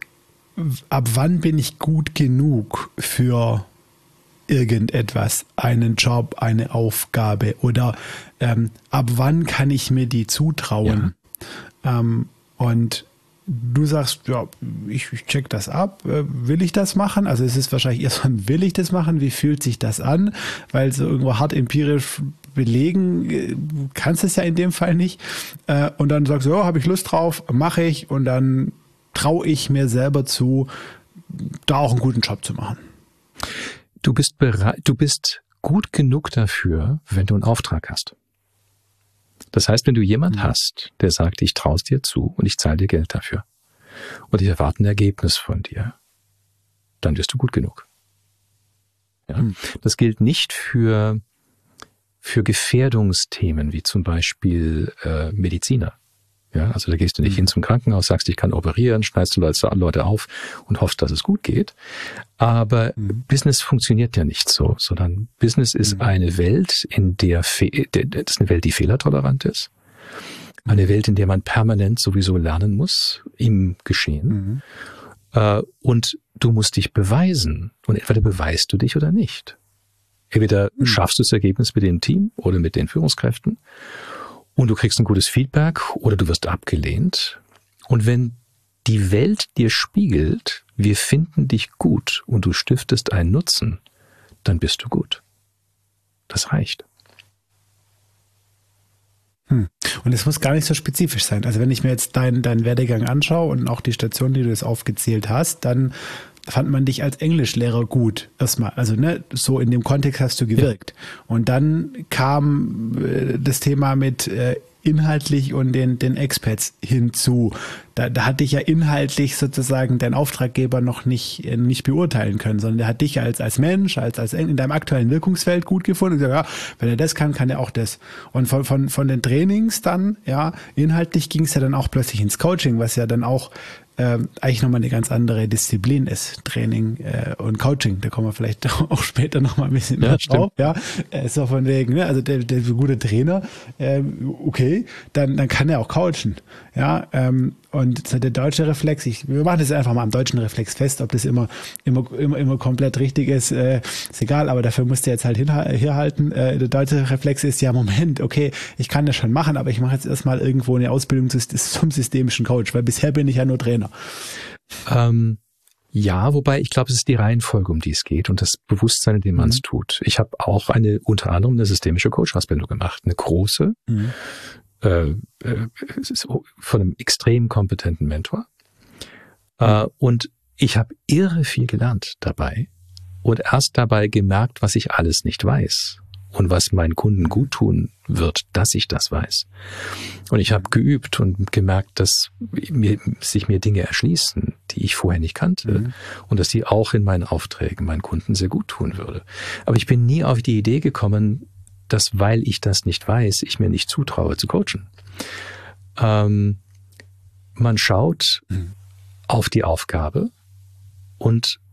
ab wann bin ich gut genug für irgendetwas, einen Job, eine Aufgabe oder ähm, ab wann kann ich mir die zutrauen? Ja. Ähm, und du sagst, ja, ich, ich check das ab, äh, will ich das machen? Also es ist wahrscheinlich eher so ein, will ich das machen? Wie fühlt sich das an? Weil so irgendwo hart empirisch belegen äh, kannst du es ja in dem Fall nicht. Äh, und dann sagst du, ja, habe ich Lust drauf, mache ich und dann traue ich mir selber zu, da auch einen guten Job zu machen. Du bist bereit, du bist gut genug dafür, wenn du einen Auftrag hast. Das heißt, wenn du jemand mhm. hast, der sagt, ich traue es dir zu und ich zahle dir Geld dafür und ich erwarte ein Ergebnis von dir, dann bist du gut genug. Ja? Mhm. Das gilt nicht für, für Gefährdungsthemen wie zum Beispiel äh, Mediziner. Ja, also da gehst du nicht mhm. hin zum Krankenhaus, sagst, ich kann operieren, schneidest du Leute auf und hoffst, dass es gut geht. Aber mhm. Business funktioniert ja nicht so, sondern Business ist mhm. eine Welt, in der, Fe- das ist eine Welt, die fehlertolerant ist. Mhm. Eine Welt, in der man permanent sowieso lernen muss, im Geschehen. Mhm. Äh, und du musst dich beweisen. Und entweder beweist du dich oder nicht. Entweder mhm. schaffst du das Ergebnis mit dem Team oder mit den Führungskräften. Und du kriegst ein gutes Feedback oder du wirst abgelehnt. Und wenn die Welt dir spiegelt, wir finden dich gut und du stiftest einen Nutzen, dann bist du gut. Das reicht. Hm. Und es muss gar nicht so spezifisch sein. Also wenn ich mir jetzt deinen deinen Werdegang anschaue und auch die Station, die du jetzt aufgezählt hast, dann fand man dich als Englischlehrer gut erstmal. Also ne, so in dem Kontext hast du gewirkt. Ja. Und dann kam äh, das Thema mit äh, inhaltlich und den, den Expats hinzu. Da, da hat dich ja inhaltlich sozusagen dein Auftraggeber noch nicht, äh, nicht beurteilen können, sondern der hat dich als, als Mensch, als, als in deinem aktuellen Wirkungsfeld gut gefunden und gesagt, ja, wenn er das kann, kann er auch das. Und von, von, von den Trainings dann, ja, inhaltlich ging es ja dann auch plötzlich ins Coaching, was ja dann auch Ähm, eigentlich nochmal eine ganz andere Disziplin ist, Training äh, und Coaching. Da kommen wir vielleicht auch später nochmal ein bisschen ja, mehr drauf. Ja, äh, so von wegen, ne? Also der, der gute Trainer, ähm, okay, dann, dann kann er auch coachen. Ja, ähm, und der deutsche Reflex, ich, wir machen das einfach mal am deutschen Reflex fest, ob das immer, immer, immer, immer komplett richtig ist, äh, ist egal, aber dafür musst du jetzt halt hinhalten. Äh, der deutsche Reflex ist ja, Moment, okay, ich kann das schon machen, aber ich mache jetzt erstmal irgendwo eine Ausbildung zum systemischen Coach, weil bisher bin ich ja nur Trainer. Ähm, ja, wobei ich glaube, es ist die Reihenfolge, um die es geht und das Bewusstsein, in dem man es mhm. tut. Ich habe auch eine, unter anderem eine systemische Coach-Ausbildung gemacht, eine große, mhm. äh, äh, von einem extrem kompetenten Mentor. Mhm. Äh, und ich habe irre viel gelernt dabei und erst dabei gemerkt, was ich alles nicht weiß. Und was meinen Kunden gut tun wird, dass ich das weiß. Und ich habe geübt und gemerkt, dass mir, sich mir Dinge erschließen, die ich vorher nicht kannte. Mhm. Und dass die auch in meinen Aufträgen meinen Kunden sehr gut tun würde. Aber ich bin nie auf die Idee gekommen, dass, weil ich das nicht weiß, ich mir nicht zutraue zu coachen. Ähm, man schaut mhm. auf die Aufgabe und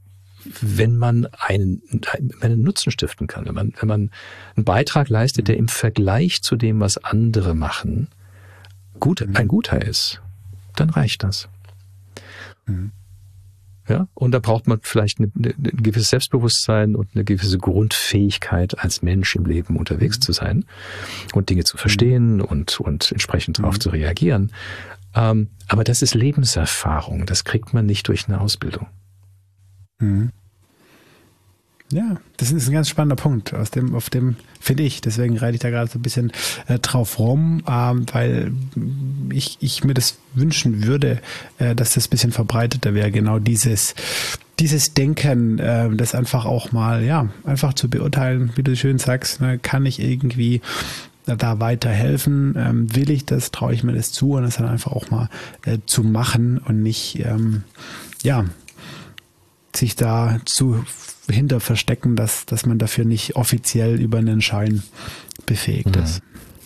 wenn man einen, einen Nutzen stiften kann, wenn man, wenn man einen Beitrag leistet, der im Vergleich zu dem, was andere machen, gut, ein guter ist, dann reicht das. Mhm. Ja, und da braucht man vielleicht eine, eine, ein gewisses Selbstbewusstsein und eine gewisse Grundfähigkeit, als Mensch im Leben unterwegs mhm. zu sein und Dinge zu verstehen mhm. und, und entsprechend darauf mhm. zu reagieren. Ähm, aber das ist Lebenserfahrung. Das kriegt man nicht durch eine Ausbildung. Mhm. Ja, das ist ein ganz spannender Punkt, aus dem, auf dem, finde ich, deswegen reite ich da gerade so ein bisschen äh, drauf rum, ähm, weil ich, ich mir das wünschen würde, äh, dass das ein bisschen verbreiteter wäre, genau dieses, dieses Denken, äh, das einfach auch mal, ja, einfach zu beurteilen, wie du schön sagst, ne, kann ich irgendwie da weiterhelfen, ähm, will ich das, traue ich mir das zu und das dann einfach auch mal äh, zu machen und nicht, ähm, ja, sich da zu hinter verstecken, dass, dass man dafür nicht offiziell über einen Schein befähigt ist.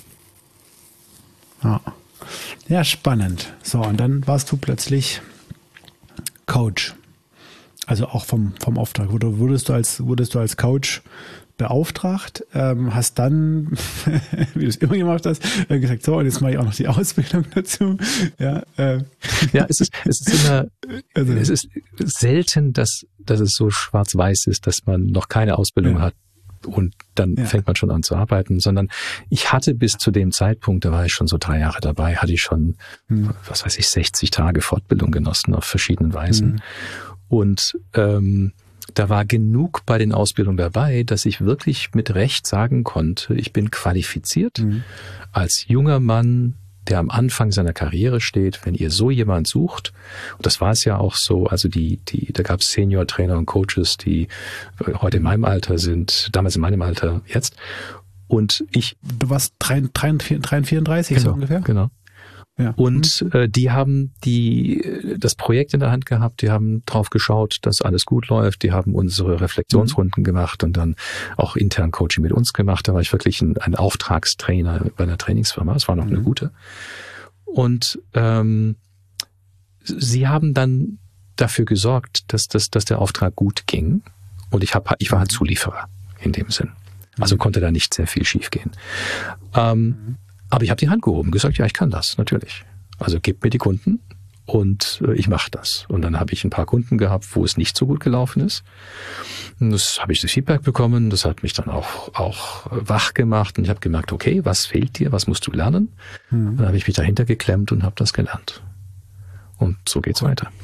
Ja. Ja, spannend. So, und dann warst du plötzlich Coach. Also auch vom, vom Auftrag. Oder wurdest du als, wurdest du als Coach beauftragt, ähm, hast dann, wie du es immer gemacht hast, äh, gesagt, so, und jetzt mache ich auch noch die Ausbildung dazu. Ja, äh. ja es ist, es ist immer, also, es ist selten, dass, dass es so schwarz-weiß ist, dass man noch keine Ausbildung ja. hat und dann ja. fängt man schon an zu arbeiten, sondern ich hatte bis zu dem Zeitpunkt, da war ich schon so drei Jahre dabei, hatte ich schon, hm. was weiß ich, sechzig Tage Fortbildung genossen auf verschiedenen Weisen. Hm. Und ähm, da war genug bei den Ausbildungen dabei, dass ich wirklich mit Recht sagen konnte, ich bin qualifiziert mhm. als junger Mann, der am Anfang seiner Karriere steht, wenn ihr so jemand sucht. Und das war es ja auch so, also die, die, da gab es Senior-Trainer und Coaches, die heute in meinem Alter sind, damals in meinem Alter, jetzt. Und ich... Du warst drei, drei, drei, vierunddreißig genau, so ungefähr? Genau. Ja. Und äh, die haben die das Projekt in der Hand gehabt, die haben drauf geschaut, dass alles gut läuft, die haben unsere Reflexionsrunden mhm. gemacht und dann auch intern Coaching mit uns gemacht. Da war ich wirklich ein, ein Auftragstrainer bei einer Trainingsfirma, das war noch mhm. eine gute. Und ähm, sie haben dann dafür gesorgt, dass, dass, dass der Auftrag gut ging. Und ich, hab, ich war halt Zulieferer in dem Sinn. Also mhm. konnte da nicht sehr viel schiefgehen. Ähm, mhm. Aber ich habe die Hand gehoben, gesagt, ja, ich kann das, natürlich. Also gebt mir die Kunden und äh, ich mache das. Und dann habe ich ein paar Kunden gehabt, wo es nicht so gut gelaufen ist. Und das habe ich das Feedback bekommen, das hat mich dann auch, auch wach gemacht und ich habe gemerkt, okay, was fehlt dir, was musst du lernen? Mhm. Dann habe ich mich dahinter geklemmt und habe das gelernt. Und so geht's cool. weiter.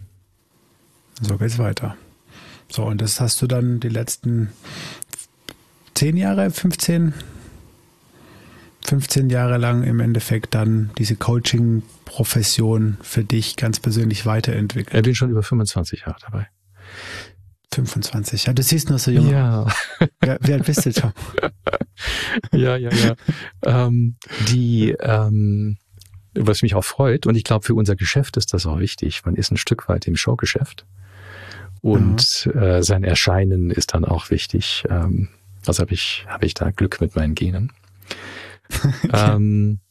So geht's weiter. So, und das hast du dann die letzten zehn Jahre, fünfzehn fünfzehn Jahre lang im Endeffekt dann diese Coaching-Profession für dich ganz persönlich weiterentwickelt. Ich bin schon über fünfundzwanzig Jahre dabei. fünfundzwanzig, ja, du siehst noch so jung. Ja. ja. Wie alt bist du, Tom? ja, ja, ja. Ähm, die, ähm, was mich auch freut, und ich glaube, für unser Geschäft ist das auch wichtig. Man ist ein Stück weit im Showgeschäft und mhm. äh, sein Erscheinen ist dann auch wichtig. Ähm, also habe ich, habe ich da Glück mit meinen Genen. ähm,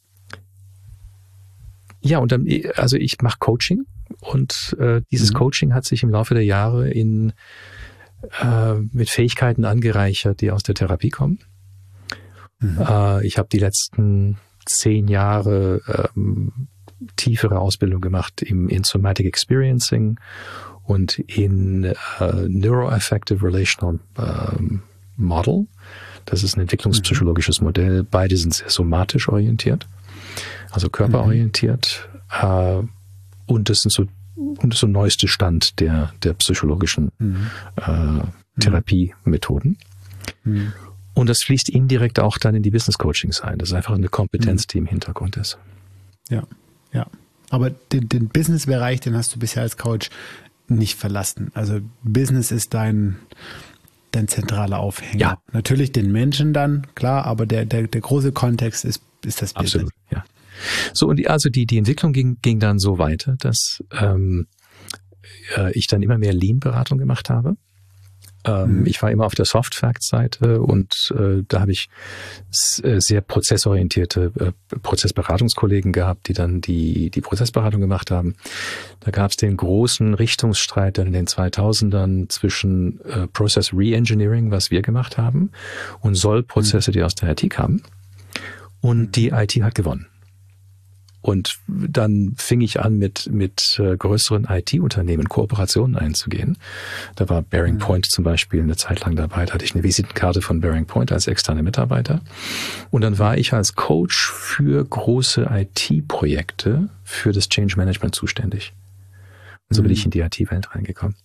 ja, und dann, also ich mache Coaching und äh, dieses mhm. Coaching hat sich im Laufe der Jahre in äh, mit Fähigkeiten angereichert, die aus der Therapie kommen. Mhm. Äh, ich habe die letzten zehn Jahre ähm, tiefere Ausbildung gemacht im in Somatic Experiencing und in äh, Neuroaffective Relational ähm, Model. Das ist ein entwicklungspsychologisches Modell. Beide sind sehr somatisch orientiert, also körperorientiert. Mhm. Und das sind so, und das ist so neueste Stand der, der psychologischen mhm. äh, Therapiemethoden. Mhm. Und das fließt indirekt auch dann in die Business Coachings ein. Das ist einfach eine Kompetenz, mhm. die im Hintergrund ist. Ja, ja. Aber den, den Business-Bereich, den hast du bisher als Coach nicht verlassen. Also Business ist dein dein zentraler Aufhänger. Ja. Natürlich den Menschen dann, klar, aber der, der, der große Kontext ist, ist das Business. Absolut, ja. So, und die, also die, die Entwicklung ging, ging dann so weiter, dass ähm, äh, ich dann immer mehr Lean-Beratung gemacht habe. Ähm, mhm. Ich war immer auf der Soft-Fact-Seite und äh, da habe ich s- äh, sehr prozessorientierte äh, Prozessberatungskollegen gehabt, die dann die, die Prozessberatung gemacht haben. Da gab es den großen Richtungsstreit dann in den zweitausendern zwischen äh, Process Reengineering, was wir gemacht haben, und Soll-Prozesse, mhm. die aus der I T kamen. Und mhm. die I T hat gewonnen. Und dann fing ich an, mit mit äh, größeren I T-Unternehmen Kooperationen einzugehen. Da war Bearing Point zum Beispiel eine Zeit lang dabei. Da hatte ich eine Visitenkarte von Bearing Point als externe Mitarbeiter. Und dann war ich als Coach für große I T-Projekte für das Change Management zuständig. Und so bin ich in die I T-Welt reingekommen.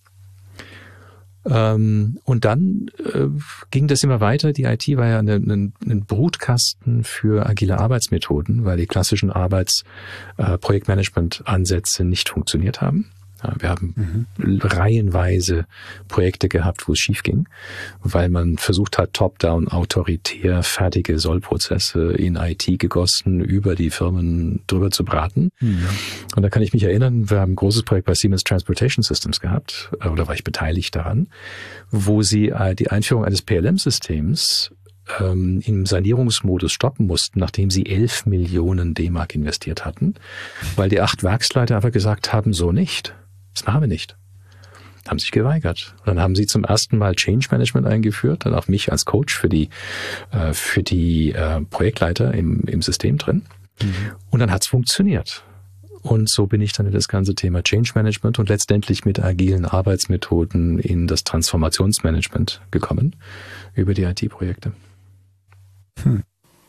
Ähm, und dann äh, ging das immer weiter. Die I T war ja eine, eine, ein Brutkasten für agile Arbeitsmethoden, weil die klassischen Arbeitsprojektmanagement-Ansätze äh, nicht funktioniert haben. Ja, wir haben mhm. reihenweise Projekte gehabt, wo es schief ging, weil man versucht hat, top-down, autoritär, fertige Sollprozesse in I T gegossen, über die Firmen drüber zu braten. Mhm. Und da kann ich mich erinnern, wir haben ein großes Projekt bei Siemens Transportation Systems gehabt, oder war ich beteiligt daran, wo sie die Einführung eines P L M-Systems ähm, im Sanierungsmodus stoppen mussten, nachdem sie elf Millionen D-Mark investiert hatten, weil die acht Werksleiter aber gesagt haben, so nicht. Das machen wir nicht. Haben sich geweigert. Und dann haben sie zum ersten Mal Change Management eingeführt, dann auch mich als Coach für die, äh, für die äh, Projektleiter im, im System drin. Mhm. Und dann hat's funktioniert. Und so bin ich dann in das ganze Thema Change Management und letztendlich mit agilen Arbeitsmethoden in das Transformationsmanagement gekommen über die I T-Projekte. Hm.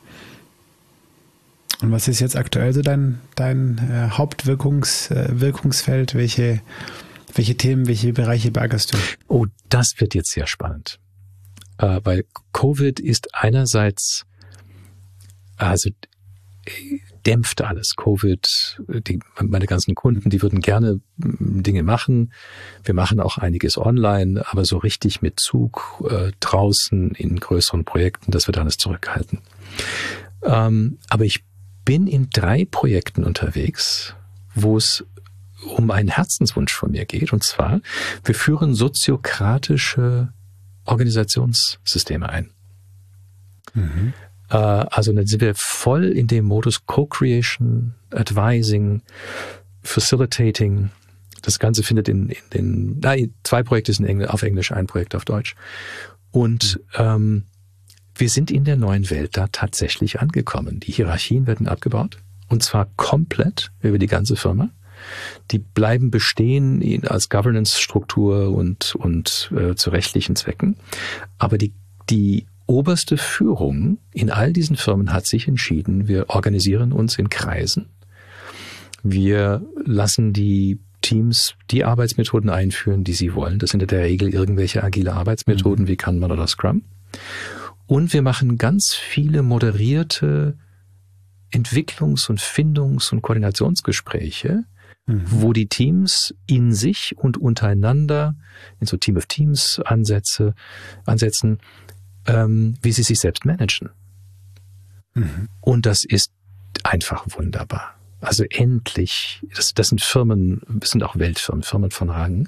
Und was ist jetzt aktuell so dein, dein äh, Hauptwirkungsfeld? Äh, welche, welche Themen, welche Bereiche beackerst du? Oh, das wird jetzt sehr spannend. Äh, weil Covid ist einerseits, also dämpft alles. Covid, die, meine ganzen Kunden, die würden gerne Dinge machen. Wir machen auch einiges online, aber so richtig mit Zug äh, draußen in größeren Projekten, das wird alles zurückhalten. Ähm, aber ich bin in drei Projekten unterwegs, wo es um einen Herzenswunsch von mir geht. Und zwar, wir führen soziokratische Organisationssysteme ein. Mhm. Äh, also dann sind wir voll in dem Modus Co-Creation, Advising, Facilitating. Das Ganze findet in, in den, nein, zwei Projekte sind Engl- auf Englisch, ein Projekt auf Deutsch. Und ähm, wir sind in der neuen Welt da tatsächlich angekommen. Die Hierarchien werden abgebaut und zwar komplett über die ganze Firma. Die bleiben bestehen als Governance-Struktur und, und äh, zu rechtlichen Zwecken. Aber die, die oberste Führung in all diesen Firmen hat sich entschieden, wir organisieren uns in Kreisen. Wir lassen die Teams die Arbeitsmethoden einführen, die sie wollen. Das sind in der Regel irgendwelche agile Arbeitsmethoden mhm. wie Kanban oder Scrum. Und wir machen ganz viele moderierte Entwicklungs- und Findungs- und Koordinationsgespräche, mhm. wo die Teams in sich und untereinander, in so Team of Teams Ansätze, Ansätzen, ähm, wie sie sich selbst managen. Mhm. Und das ist einfach wunderbar. Also endlich, das, das sind Firmen, das sind auch Weltfirmen, Firmen von Rang,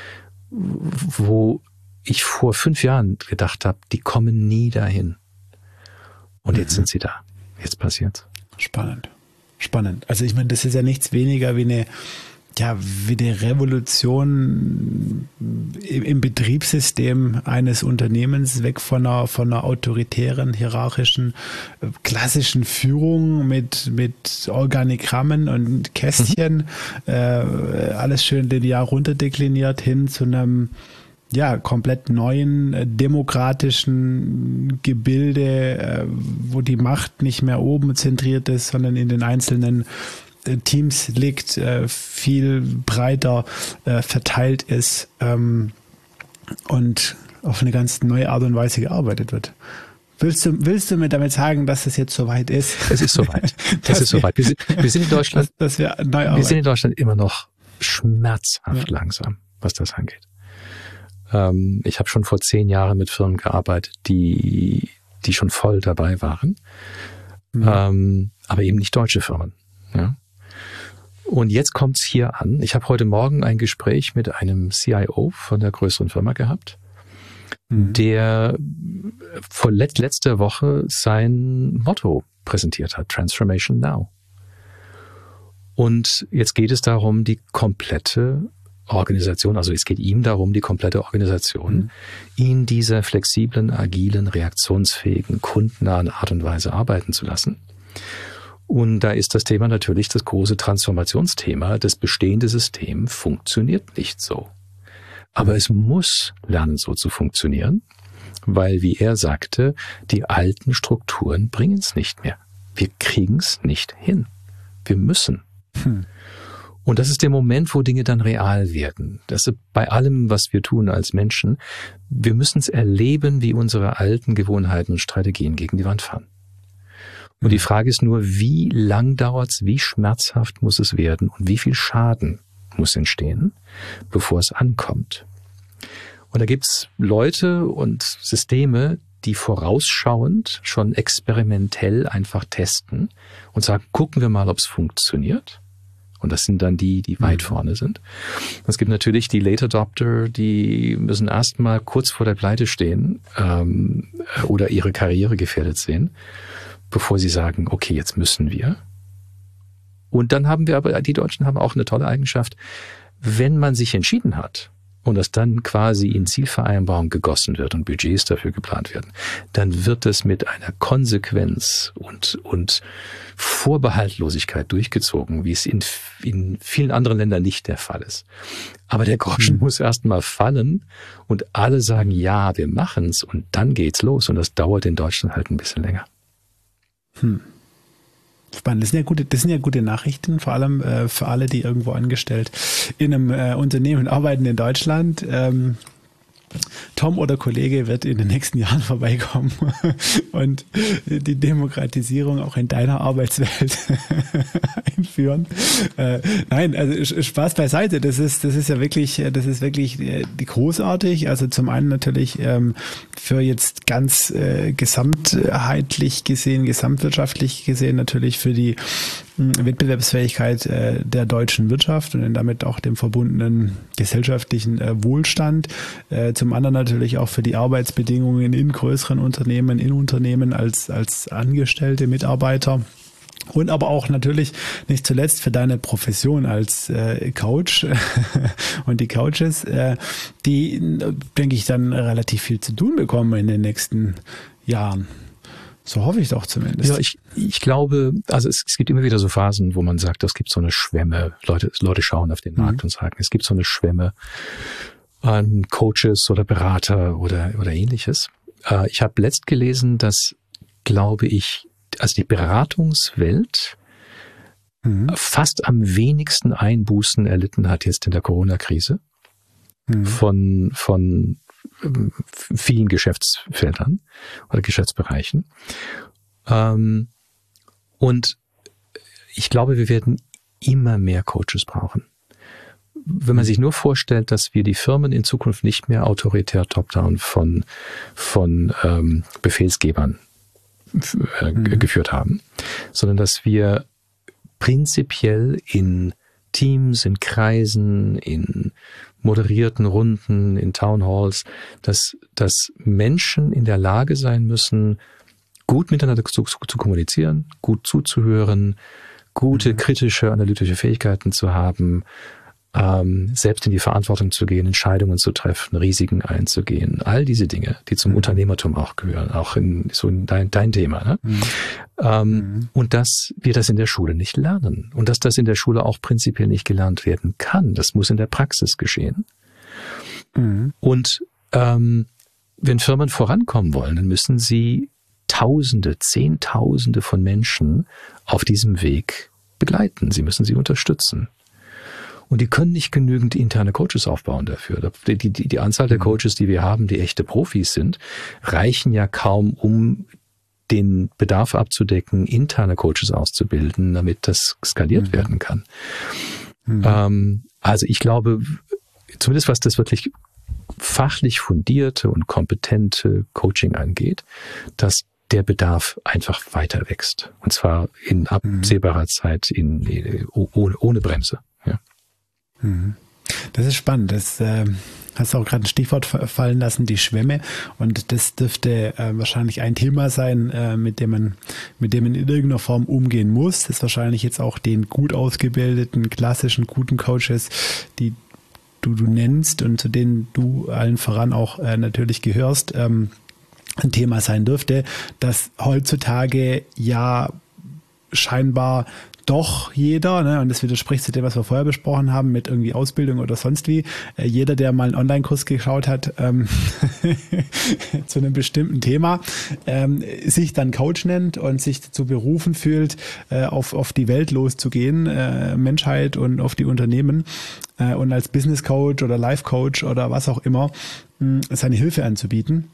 wo ich vor fünf Jahren gedacht habe, die kommen nie dahin. Und jetzt mhm. sind sie da. Jetzt passiert's. Spannend. Spannend. Also ich meine, das ist ja nichts weniger wie eine, ja, wie eine Revolution im, im Betriebssystem eines Unternehmens, weg von einer, von einer autoritären, hierarchischen, klassischen Führung mit, mit Organigrammen und Kästchen, mhm. äh, alles schön linear runterdekliniert hin zu einem ja, komplett neuen, demokratischen Gebilde, wo die Macht nicht mehr oben zentriert ist, sondern in den einzelnen Teams liegt, viel breiter verteilt ist und auf eine ganz neue Art und Weise gearbeitet wird. Willst du, willst du mir damit sagen, dass es jetzt soweit ist? Es ist soweit. Es ist soweit. Wir sind, wir sind in Deutschland, dass, dass wir, neu wir sind in Deutschland immer noch schmerzhaft ja. langsam, was das angeht. Ich habe schon vor zehn Jahren mit Firmen gearbeitet, die, die schon voll dabei waren, mhm. ähm, aber eben nicht deutsche Firmen. Ja? Und jetzt kommt's hier an. Ich habe heute Morgen ein Gespräch mit einem C I O von der größeren Firma gehabt mhm. der vor let- letzter Woche sein Motto präsentiert hat, Transformation Now. Und jetzt geht es darum, die komplette Organisation, also es geht ihm darum, die komplette Organisation mhm. in dieser flexiblen, agilen, reaktionsfähigen, kundennahen Art und Weise arbeiten zu lassen. Und da ist das Thema natürlich das große Transformationsthema. Das bestehende System funktioniert nicht so. Aber es muss lernen, so zu funktionieren, weil, wie er sagte, die alten Strukturen bringen es nicht mehr. Wir kriegen es nicht hin. Wir müssen. Hm. Und das ist der Moment, wo Dinge dann real werden. Das ist bei allem, was wir tun als Menschen. Wir müssen es erleben, wie unsere alten Gewohnheiten und Strategien gegen die Wand fahren. Und die Frage ist nur, wie lang dauert's, wie schmerzhaft muss es werden und wie viel Schaden muss entstehen, bevor es ankommt. Und da gibt's Leute und Systeme, die vorausschauend schon experimentell einfach testen und sagen, gucken wir mal, ob es funktioniert. Und das sind dann die, die weit mhm. vorne sind. Es gibt natürlich die Late Adopter, die müssen erstmal kurz vor der Pleite stehen ähm, oder ihre Karriere gefährdet sehen, bevor sie sagen, okay, jetzt müssen wir. Und dann haben wir aber, die Deutschen haben auch eine tolle Eigenschaft, wenn man sich entschieden hat und das dann quasi in Zielvereinbarung gegossen wird und Budgets dafür geplant werden, dann wird es mit einer Konsequenz und, und Vorbehaltlosigkeit durchgezogen, wie es in, in vielen anderen Ländern nicht der Fall ist. Aber der Groschen mhm. muss erst mal fallen und alle sagen, ja, wir machen's und dann geht's los und das dauert in Deutschland halt ein bisschen länger. Hm. Spannend. Das sind ja gute, das sind ja gute Nachrichten, vor allem äh, für alle, die irgendwo angestellt in einem äh, Unternehmen arbeiten in Deutschland. Ähm, Tom oder Kollege wird in den nächsten Jahren vorbeikommen und die Demokratisierung auch in deiner Arbeitswelt einführen. Äh, nein, also Spaß beiseite. Das ist, das ist ja wirklich, das ist wirklich großartig. Also zum einen natürlich ähm, für jetzt ganz äh, gesamtheitlich gesehen, gesamtwirtschaftlich gesehen natürlich für die Wettbewerbsfähigkeit äh, der deutschen Wirtschaft und damit auch dem verbundenen gesellschaftlichen äh, Wohlstand. Äh, zum anderen natürlich auch für die Arbeitsbedingungen in größeren Unternehmen, in Unternehmen als, als angestellte Mitarbeiter. Und aber auch natürlich nicht zuletzt für deine Profession als äh, Coach und die Coaches, äh, die, denke ich, dann relativ viel zu tun bekommen in den nächsten Jahren. So hoffe ich doch zumindest. Ja, ich, ich glaube, also es, es gibt immer wieder so Phasen, wo man sagt, es gibt so eine Schwemme. Leute, Leute schauen auf den Markt mhm. und sagen, es gibt so eine Schwemme an Coaches oder Berater oder, oder ähnliches. Äh, ich habe letzt gelesen, dass, glaube ich, also die Beratungswelt mhm. fast am wenigsten Einbußen erlitten hat jetzt in der Corona-Krise mhm. von, von vielen Geschäftsfeldern oder Geschäftsbereichen. Ähm, und ich glaube, wir werden immer mehr Coaches brauchen. Wenn man sich nur vorstellt, dass wir die Firmen in Zukunft nicht mehr autoritär top-down von, von ähm, Befehlsgebern äh, mhm. geführt haben, sondern dass wir prinzipiell in Teams, in Kreisen, in moderierten Runden, in Townhalls, dass, dass Menschen in der Lage sein müssen, gut miteinander zu, zu kommunizieren, gut zuzuhören, gute mhm. kritische, analytische Fähigkeiten zu haben, ähm, selbst in die Verantwortung zu gehen, Entscheidungen zu treffen, Risiken einzugehen, all diese Dinge, die zum mhm. Unternehmertum auch gehören, auch in so in dein, dein Thema. Ne? Mhm. Ähm, mhm. Und dass wir das in der Schule nicht lernen und dass das in der Schule auch prinzipiell nicht gelernt werden kann. Das muss in der Praxis geschehen. Mhm. Und ähm, wenn Firmen vorankommen wollen, dann müssen sie Tausende, Zehntausende von Menschen auf diesem Weg begleiten. Sie müssen sie unterstützen. Und die können nicht genügend interne Coaches aufbauen dafür. Die, die, die Anzahl der Coaches, die wir haben, die echte Profis sind, reichen ja kaum, um den Bedarf abzudecken, interne Coaches auszubilden, damit das skaliert mhm. werden kann. Mhm. Ähm, also ich glaube, zumindest was das wirklich fachlich fundierte und kompetente Coaching angeht, dass der Bedarf einfach weiter wächst. Und zwar in absehbarer Zeit in, ohne, ohne Bremse. Ja. Das ist spannend. Das, äh, hast auch gerade ein Stichwort fallen lassen, die Schwämme. Und das dürfte äh, wahrscheinlich ein Thema sein, äh, mit dem man, mit dem man in irgendeiner Form umgehen muss. Das wahrscheinlich jetzt auch den gut ausgebildeten, klassischen, guten Coaches, die du, du nennst und zu denen du allen voran auch äh, natürlich gehörst, ähm, ein Thema sein dürfte, dass heutzutage ja scheinbar doch jeder, ne, und das widerspricht zu dem, was wir vorher besprochen haben, mit irgendwie Ausbildung oder sonst wie, äh, jeder, der mal einen Online-Kurs geschaut hat, ähm, zu einem bestimmten Thema, ähm, sich dann Coach nennt und sich dazu berufen fühlt, äh, auf, auf die Welt loszugehen, äh, Menschheit und auf die Unternehmen, äh, und als Business Coach oder Life Coach oder was auch immer, mh, seine Hilfe anzubieten.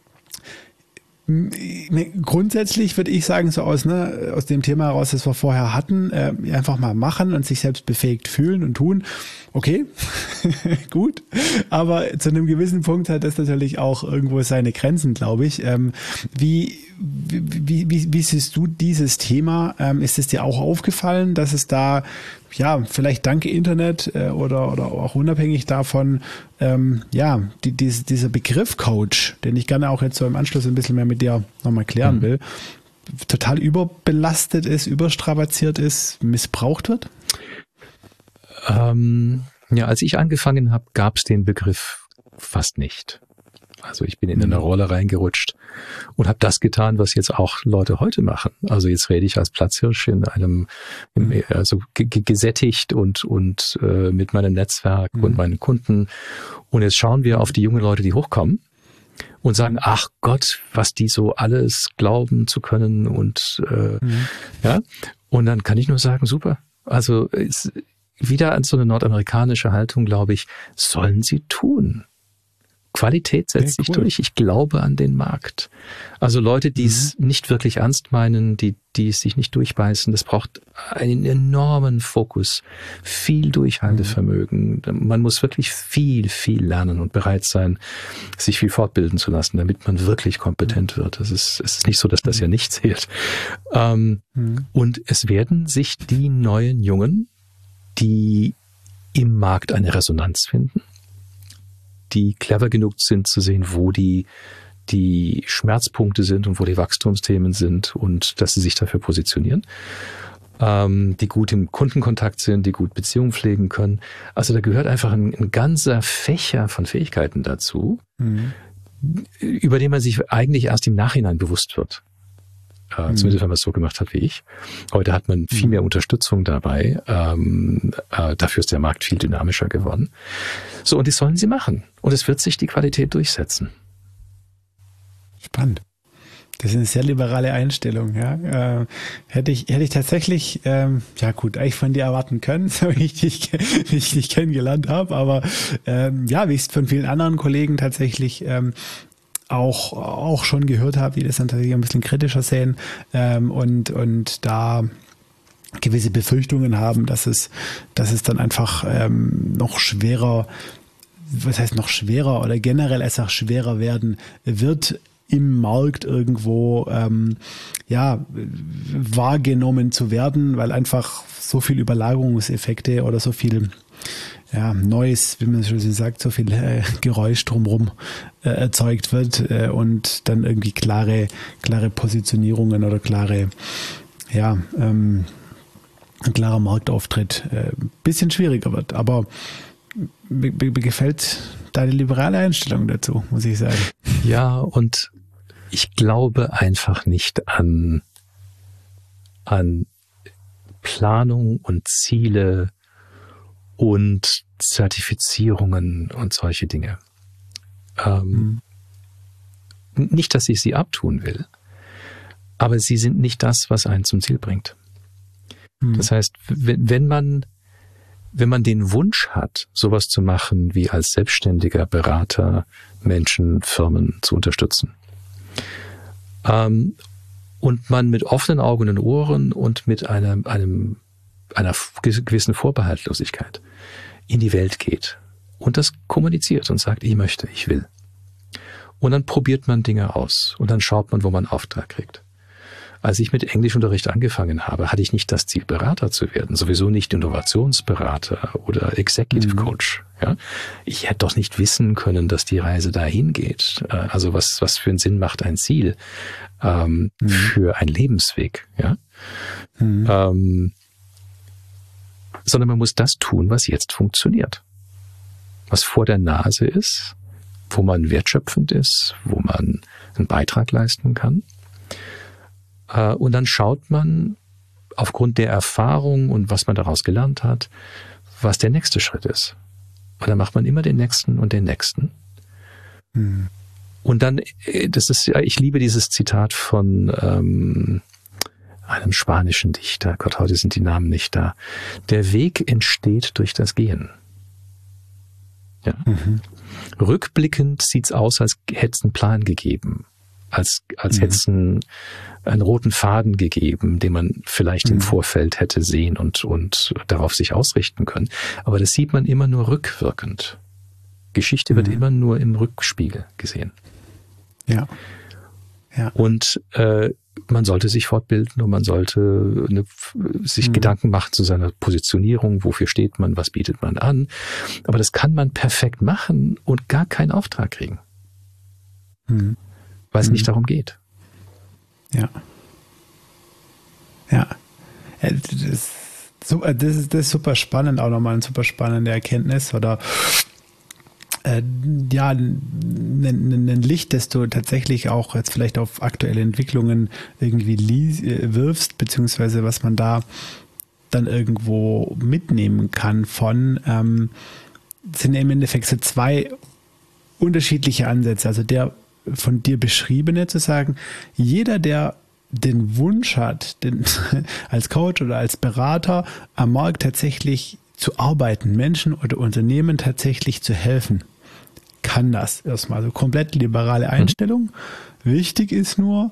Grundsätzlich würde ich sagen, so aus, ne, aus dem Thema heraus, das wir vorher hatten, äh, einfach mal machen und sich selbst befähigt fühlen und tun. Okay, gut, aber zu einem gewissen Punkt hat das natürlich auch irgendwo seine Grenzen, glaube ich. Ähm, wie, wie, wie, wie siehst du dieses Thema? Ähm, ist es dir auch aufgefallen, dass es da, ja, vielleicht dank Internet äh, oder, oder auch unabhängig davon, ähm, ja, die, die, dieser Begriff Coach, den ich gerne auch jetzt so im Anschluss ein bisschen mehr mit dir nochmal klären will, total überbelastet ist, überstrapaziert ist, missbraucht wird? Ähm, ja, als ich angefangen habe, gab es den Begriff fast nicht. Also ich bin in eine Rolle reingerutscht und habe das getan, was jetzt auch Leute heute machen. Also jetzt rede ich als Platzhirsch in einem, im, also g- gesättigt und und äh, mit meinem Netzwerk mhm. und meinen Kunden. Und jetzt schauen wir auf die jungen Leute, die hochkommen und sagen: Ach Gott, was die so alles glauben zu können und äh, mhm. ja. Und dann kann ich nur sagen: Super. Also es, wieder an so eine nordamerikanische Haltung, glaube ich, sollen sie tun. Qualität setzt sich cool. durch. Ich glaube an den Markt. Also Leute, die es mhm. nicht wirklich ernst meinen, die, die es sich nicht durchbeißen, das braucht einen enormen Fokus, viel Durchhaltevermögen. Mhm. Man muss wirklich viel, viel lernen und bereit sein, sich viel fortbilden zu lassen, damit man wirklich kompetent mhm. wird. Es ist, es ist nicht so, dass das ja nicht zählt. Ähm, mhm. Und es werden sich die neuen Jungen, die im Markt eine Resonanz finden, die clever genug sind zu sehen, wo die, die Schmerzpunkte sind und wo die Wachstumsthemen sind und dass sie sich dafür positionieren, ähm, die gut im Kundenkontakt sind, die gut Beziehungen pflegen können. Also da gehört einfach ein, ein ganzer Fächer von Fähigkeiten dazu, mhm. über den man sich eigentlich erst im Nachhinein bewusst wird. Äh, mhm. Zumindest wenn man es so gemacht hat wie ich. Heute hat man viel mehr Unterstützung dabei. Ähm, äh, dafür ist der Markt viel dynamischer geworden. So, und das sollen sie machen. Und es wird sich die Qualität durchsetzen. Spannend. Das ist eine sehr liberale Einstellung. Ja. Äh, hätte ich hätte ich tatsächlich, ähm, ja gut, eigentlich von dir erwarten können, so wie ich dich, wie ich dich kennengelernt habe. Aber ähm, ja, wie ich es von vielen anderen Kollegen tatsächlich ähm, auch auch schon gehört habe, die das dann tatsächlich ein bisschen kritischer sehen ähm, und und da gewisse Befürchtungen haben, dass es dass es dann einfach ähm, noch schwerer, was heißt noch schwerer oder generell es auch schwerer werden wird, im Markt irgendwo ähm, ja wahrgenommen zu werden, weil einfach so viel Überlagerungseffekte oder so viel ja, Neues, wie man schon sagt, so viel äh, Geräusch drumherum äh, erzeugt wird äh, und dann irgendwie klare, klare Positionierungen oder klare, ja, ähm, ein klarer Marktauftritt äh, ein bisschen schwieriger wird. Aber mir, mir gefällt deine liberale Einstellung dazu, muss ich sagen. Ja, und ich glaube einfach nicht an, an Planung und Ziele und Zertifizierungen und solche Dinge. Ähm, mhm. Nicht, dass ich sie abtun will, aber sie sind nicht das, was einen zum Ziel bringt. Mhm. Das heißt, wenn, wenn man, wenn man den Wunsch hat, sowas zu machen, wie als selbstständiger Berater Menschen, Firmen zu unterstützen, ähm, und man mit offenen Augen und Ohren und mit einem, einem einer gewissen Vorbehaltlosigkeit in die Welt geht und das kommuniziert und sagt: Ich möchte, ich will. Und dann probiert man Dinge aus und dann schaut man, wo man Auftrag kriegt. Als ich mit Englischunterricht angefangen habe, hatte ich nicht das Ziel, Berater zu werden, sowieso nicht Innovationsberater oder Executive mhm. Coach. Ja? Ich hätte doch nicht wissen können, dass die Reise dahin geht. Also was, was für einen Sinn macht ein Ziel ähm, mhm. für einen Lebensweg. Ja? Mhm. Ähm, sondern man muss das tun, was jetzt funktioniert. Was vor der Nase ist, wo man wertschöpfend ist, wo man einen Beitrag leisten kann. Und dann schaut man aufgrund der Erfahrung und was man daraus gelernt hat, was der nächste Schritt ist. Und dann macht man immer den nächsten und den nächsten. Mhm. Und dann, das ist, ich liebe dieses Zitat von ähm, einem spanischen Dichter. Gott, heute sind die Namen nicht da. Der Weg entsteht durch das Gehen. Ja. Mhm. Rückblickend sieht's aus, als hätte es einen Plan gegeben. Als, als mhm. hätte es einen, einen roten Faden gegeben, den man vielleicht mhm. im Vorfeld hätte sehen und, und darauf sich ausrichten können. Aber das sieht man immer nur rückwirkend. Geschichte mhm. wird immer nur im Rückspiegel gesehen. Ja. Ja. Und äh, man sollte sich fortbilden und man sollte eine, sich mhm. Gedanken machen zu seiner Positionierung, wofür steht man, was bietet man an. Aber das kann man perfekt machen und gar keinen Auftrag kriegen. Mhm. Weil es mhm. nicht darum geht. Ja. Ja. Das ist, super, das, ist, das ist super spannend, auch nochmal eine super spannende Erkenntnis oder äh, ja, ein, ein Licht, das du tatsächlich auch jetzt vielleicht auf aktuelle Entwicklungen irgendwie lies, äh, wirfst, beziehungsweise was man da dann irgendwo mitnehmen kann von, ähm, sind im Endeffekt so zwei unterschiedliche Ansätze. Also der von dir beschriebene, zu sagen, jeder, der den Wunsch hat, den, als Coach oder als Berater am Markt tatsächlich zu arbeiten, Menschen oder Unternehmen tatsächlich zu helfen, kann das erstmal. So komplett liberale Einstellung. Mhm. Wichtig ist nur,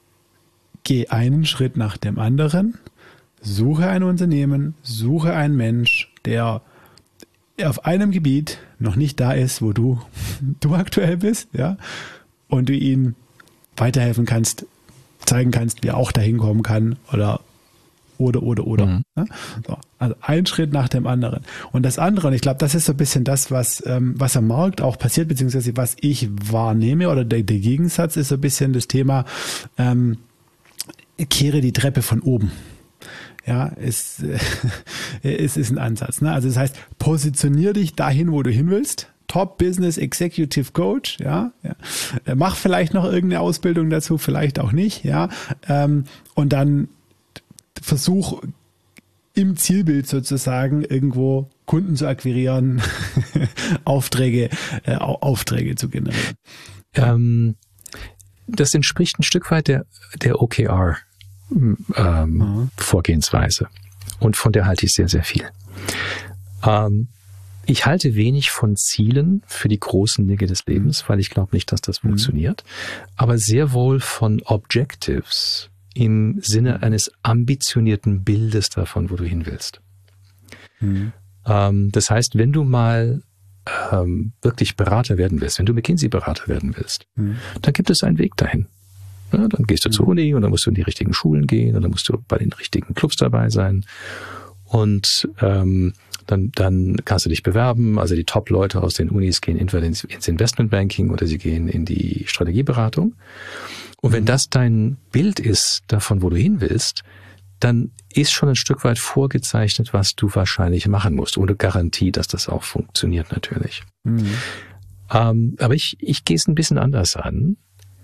geh einen Schritt nach dem anderen, suche ein Unternehmen, suche einen Mensch, der auf einem Gebiet noch nicht da ist, wo du, du aktuell bist, ja, und du ihm weiterhelfen kannst, zeigen kannst, wie er auch dahin kommen kann oder oder, oder, oder. Mhm. Ja? So, also ein Schritt nach dem anderen. Und das andere, und ich glaube, das ist so ein bisschen das, was, ähm, was am Markt auch passiert, beziehungsweise was ich wahrnehme, oder der, der Gegensatz ist so ein bisschen das Thema, ähm, kehre die Treppe von oben. Ja, ist, äh, ist, ist ein Ansatz. Ne? Also das heißt, positionier dich dahin, wo du hin willst. Top Business Executive Coach, ja, ja. Mach vielleicht noch irgendeine Ausbildung dazu, vielleicht auch nicht, ja. Ähm, und dann versuch im Zielbild sozusagen irgendwo Kunden zu akquirieren, Aufträge, äh, Aufträge zu generieren. Ähm, das entspricht ein Stück weit der, der O K R ähm, mhm. Vorgehensweise. Und von der halte ich sehr, sehr viel. Ähm, Ich halte wenig von Zielen für die großen Dinge des Lebens, weil ich glaube nicht, dass das funktioniert, aber sehr wohl von Objectives im Sinne eines ambitionierten Bildes davon, wo du hin willst. Mhm. Ähm, das heißt, wenn du mal ähm, wirklich Berater werden willst, wenn du McKinsey-Berater werden willst, mhm. dann gibt es einen Weg dahin. Ja, dann gehst du mhm. zur Uni und dann musst du in die richtigen Schulen gehen und dann musst du bei den richtigen Clubs dabei sein und ähm, Dann, dann kannst du dich bewerben. Also die Top-Leute aus den Unis gehen entweder ins, ins Investmentbanking oder sie gehen in die Strategieberatung. Und wenn das dein Bild ist davon, wo du hin willst, dann ist schon ein Stück weit vorgezeichnet, was du wahrscheinlich machen musst. Ohne Garantie, dass das auch funktioniert natürlich. Mhm. Ähm, aber ich, ich gehe es ein bisschen anders an.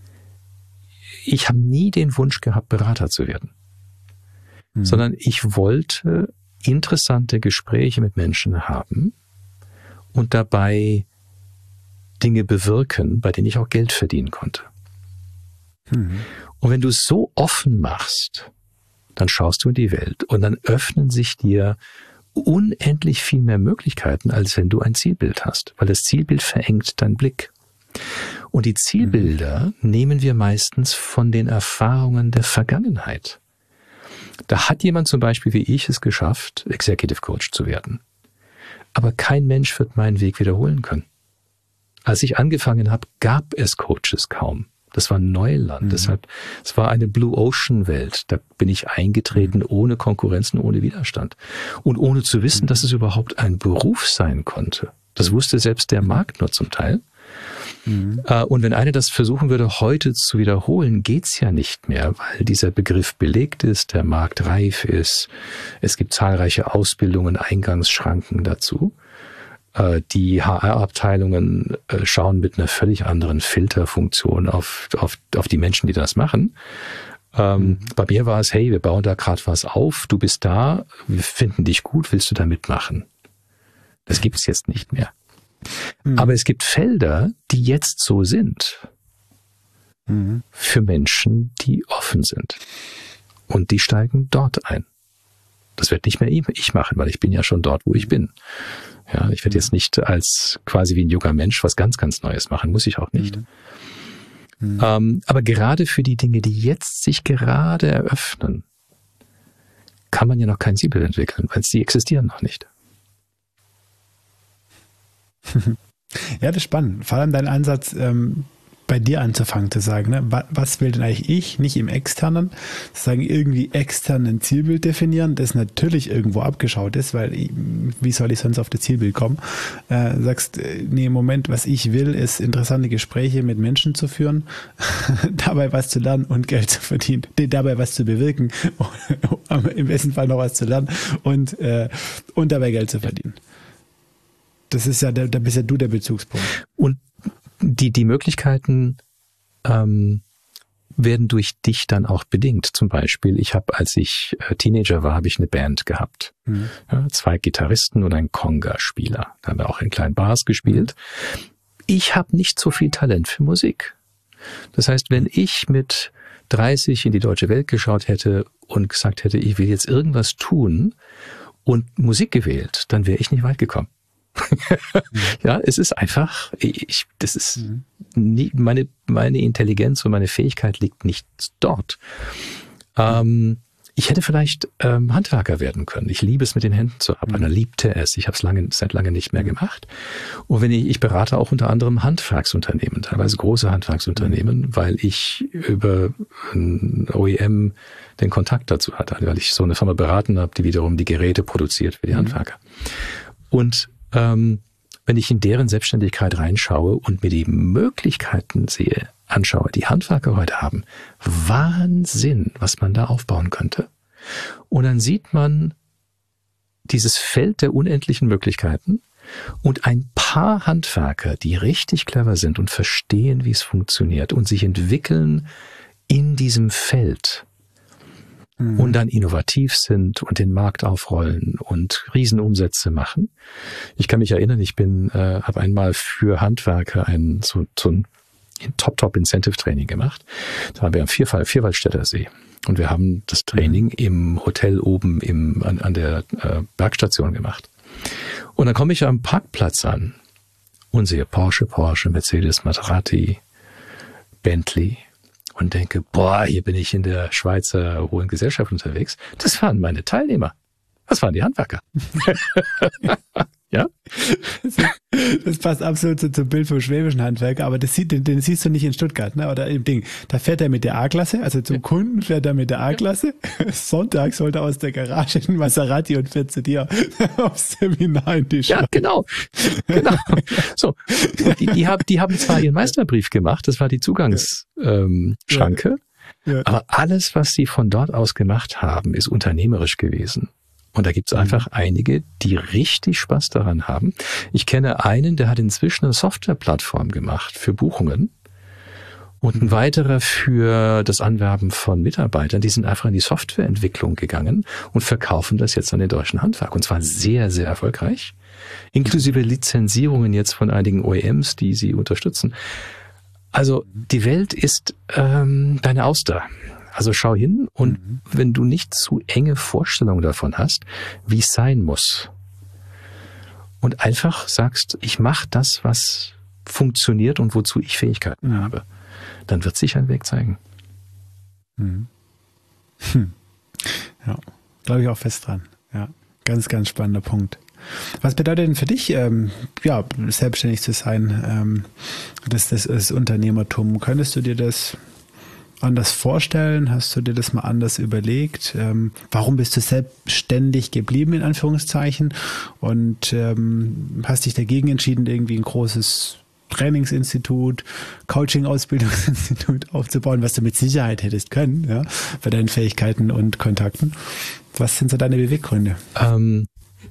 Ich habe nie den Wunsch gehabt, Berater zu werden. Mhm. Sondern ich wollte interessante Gespräche mit Menschen haben und dabei Dinge bewirken, bei denen ich auch Geld verdienen konnte. Mhm. Und wenn du es so offen machst, dann schaust du in die Welt und dann öffnen sich dir unendlich viel mehr Möglichkeiten, als wenn du ein Zielbild hast, weil das Zielbild verengt deinen Blick. Und die Zielbilder mhm. nehmen wir meistens von den Erfahrungen der Vergangenheit. Da hat jemand zum Beispiel wie ich es geschafft, Executive Coach zu werden. Aber kein Mensch wird meinen Weg wiederholen können. Als ich angefangen habe, gab es Coaches kaum. Das war Neuland. Mhm. Deshalb, es war eine Blue Ocean Welt. Da bin ich eingetreten, mhm. ohne Konkurrenzen, ohne Widerstand. Und ohne zu wissen, mhm. dass es überhaupt ein Beruf sein konnte. Das wusste selbst der Markt nur zum Teil. Mhm. Und wenn einer das versuchen würde, heute zu wiederholen, geht's ja nicht mehr, weil dieser Begriff belegt ist, der Markt reif ist. Es gibt zahlreiche Ausbildungen, Eingangsschranken dazu. Die H R-Abteilungen schauen mit einer völlig anderen Filterfunktion auf, auf, auf die Menschen, die das machen. Mhm. Bei mir war es, hey, wir bauen da gerade was auf, du bist da, wir finden dich gut, willst du da mitmachen? Das gibt es jetzt nicht mehr. Mhm. Aber es gibt Felder, die jetzt so sind. Mhm. Für Menschen, die offen sind. Und die steigen dort ein. Das wird nicht mehr ich machen, weil ich bin ja schon dort, wo ich bin. Ja, ich werde jetzt nicht als quasi wie ein junger Mensch was ganz, ganz Neues machen, muss ich auch nicht. Mhm. Mhm. Ähm, aber gerade für die Dinge, die jetzt sich gerade eröffnen, kann man ja noch kein Siebel entwickeln, weil sie existieren noch nicht. Ja, das ist spannend. Vor allem dein Ansatz, ähm, bei dir anzufangen zu sagen, ne? Was will denn eigentlich ich, nicht im Externen, zu sagen, irgendwie extern ein Zielbild definieren, das natürlich irgendwo abgeschaut ist, weil ich, wie soll ich sonst auf das Zielbild kommen? Äh, sagst, nee, im Moment, was ich will, ist interessante Gespräche mit Menschen zu führen, dabei was zu lernen und Geld zu verdienen, dabei was zu bewirken, im besten Fall noch was zu lernen und, äh, und dabei Geld zu verdienen. Das ist ja, da bist ja du der Bezugspunkt. Und die, die Möglichkeiten ähm, werden durch dich dann auch bedingt. Zum Beispiel, ich habe, als ich äh, Teenager war, habe ich eine Band gehabt. Mhm. Ja, zwei Gitarristen und ein Conga-Spieler. Da haben wir auch in kleinen Bars gespielt. Ich habe nicht so viel Talent für Musik. Das heißt, wenn ich mit dreißig in die deutsche Welt geschaut hätte und gesagt hätte, ich will jetzt irgendwas tun und Musik gewählt, dann wäre ich nicht weit gekommen. Ja, es ist einfach, ich, das ist mhm. nie, meine, meine Intelligenz und meine Fähigkeit liegt nicht dort. Ähm, ich hätte vielleicht ähm, Handwerker werden können. Ich liebe es, mit den Händen zu arbeiten. Mhm. Ich liebte es. Ich habe es lange, seit lange nicht mehr gemacht. Und wenn ich, ich berate auch unter anderem Handwerksunternehmen, teilweise große Handwerksunternehmen, mhm. weil ich über ein O E M den Kontakt dazu hatte, weil ich so eine Firma beraten habe, die wiederum die Geräte produziert für die mhm. Handwerker. Und Ähm, wenn ich in deren Selbstständigkeit reinschaue und mir die Möglichkeiten sehe, anschaue, die Handwerker heute haben, Wahnsinn, was man da aufbauen könnte. Und dann sieht man dieses Feld der unendlichen Möglichkeiten und ein paar Handwerker, die richtig clever sind und verstehen, wie es funktioniert und sich entwickeln in diesem Feld. Mhm. Und dann innovativ sind und den Markt aufrollen und Riesenumsätze machen. Ich kann mich erinnern, ich bin, äh, habe einmal für Handwerker ein so, so ein Top-Top-Incentive-Training gemacht. Da haben wir am Vierwald, Vierwaldstätter See. Und wir haben das Training im Hotel oben im, an, an der äh, Bergstation gemacht. Und dann komme ich am Parkplatz an und sehe Porsche, Porsche, Mercedes, Maserati, Bentley. Und denke, boah, hier bin ich in der Schweizer Hohen Gesellschaft unterwegs. Das waren meine Teilnehmer. Das waren die Handwerker. Ja? Das passt absolut zu, zum Bild vom schwäbischen Handwerker, aber das sieht, den, den siehst du nicht in Stuttgart, ne? Oder im Ding. Da fährt er mit der A-Klasse, also zum Kunden fährt er mit der A-Klasse. Sonntag sollt er aus der Garage in Maserati und fährt zu dir aufs Seminar in die Schweiz. Ja, genau. Genau. So. Die, die, haben, die haben zwar ihren Meisterbrief gemacht, das war die Zugangsschranke, ja. Ja. Aber alles, was sie von dort aus gemacht haben, ist unternehmerisch gewesen. Und da gibt es einfach einige, die richtig Spaß daran haben. Ich kenne einen, der hat inzwischen eine Softwareplattform gemacht für Buchungen und ein weiterer für das Anwerben von Mitarbeitern. Die sind einfach in die Softwareentwicklung gegangen und verkaufen das jetzt an den deutschen Handwerk. Und zwar sehr, sehr erfolgreich. Inklusive Lizenzierungen jetzt von einigen O E Ms, die sie unterstützen. Also die Welt ist ähm, deine Auster. Also schau hin und mhm. wenn du nicht zu enge Vorstellungen davon hast, wie es sein muss und einfach sagst, ich mache das, was funktioniert und wozu ich Fähigkeiten mhm. habe, dann wird sich ein Weg zeigen. Mhm. Hm. Ja, glaube ich auch fest dran. Ja, ganz, ganz spannender Punkt. Was bedeutet denn für dich, ähm, ja, selbstständig zu sein? Ähm, das, das ist Unternehmertum. Könntest du dir das anders vorstellen? Hast du dir das mal anders überlegt? Ähm, warum bist du selbstständig geblieben, in Anführungszeichen? Und ähm, hast dich dagegen entschieden, irgendwie ein großes Trainingsinstitut, Coaching-Ausbildungsinstitut aufzubauen, was du mit Sicherheit hättest können, ja, bei deinen Fähigkeiten und Kontakten. Was sind so deine Beweggründe? Ähm,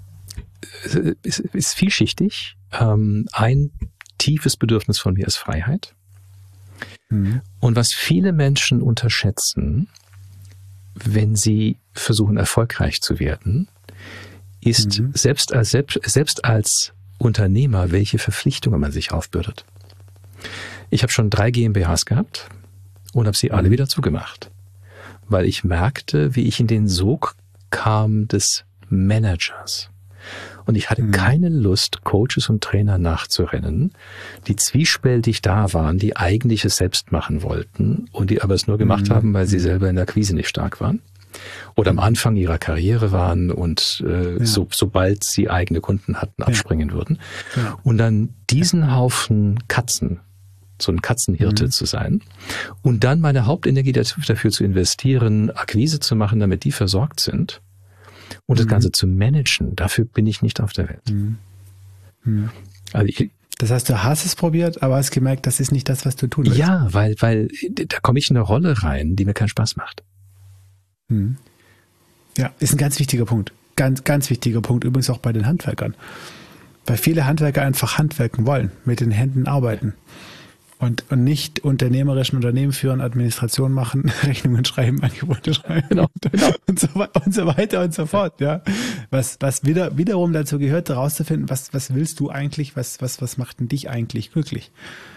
es ist vielschichtig. Ähm, ein tiefes Bedürfnis von mir ist Freiheit. Mhm. Und was viele Menschen unterschätzen, wenn sie versuchen, erfolgreich zu werden, ist mhm. selbst als, selbst, selbst als Unternehmer, welche Verpflichtungen man sich aufbürdet. Ich habe schon drei GmbHs gehabt und habe sie alle wieder zugemacht, weil ich merkte, wie ich in den Sog kam des Managers. Und ich hatte mhm. keine Lust, Coaches und Trainer nachzurennen, die zwiespältig da waren, die eigentlich es selbst machen wollten und die aber es nur gemacht mhm. haben, weil sie selber in der Akquise nicht stark waren. Oder am Anfang ihrer Karriere waren und äh, ja. so, sobald sie eigene Kunden hatten, abspringen ja. würden. Ja. Und dann diesen Haufen Katzen, so ein Katzenhirte mhm. zu sein und dann meine Hauptenergie dafür zu investieren, Akquise zu machen, damit die versorgt sind und mhm. das Ganze zu managen, dafür bin ich nicht auf der Welt. Mhm. Mhm. Also ich, das heißt, du hast es probiert, aber hast gemerkt, das ist nicht das, was du tun willst. Ja, weil, weil da komme ich in eine Rolle rein, die mir keinen Spaß macht. Hm. Ja, ist ein ganz wichtiger Punkt. Ganz, ganz wichtiger Punkt, übrigens auch bei den Handwerkern. Weil viele Handwerker einfach handwerken wollen, mit den Händen arbeiten und, und nicht unternehmerischen Unternehmen führen, Administration machen, Rechnungen schreiben, Angebote schreiben genau, genau. Und, so, und so weiter und so fort. Ja. Was, was wieder, wiederum dazu gehört, herauszufinden, was, was willst du eigentlich, was, was, was macht denn dich eigentlich glücklich?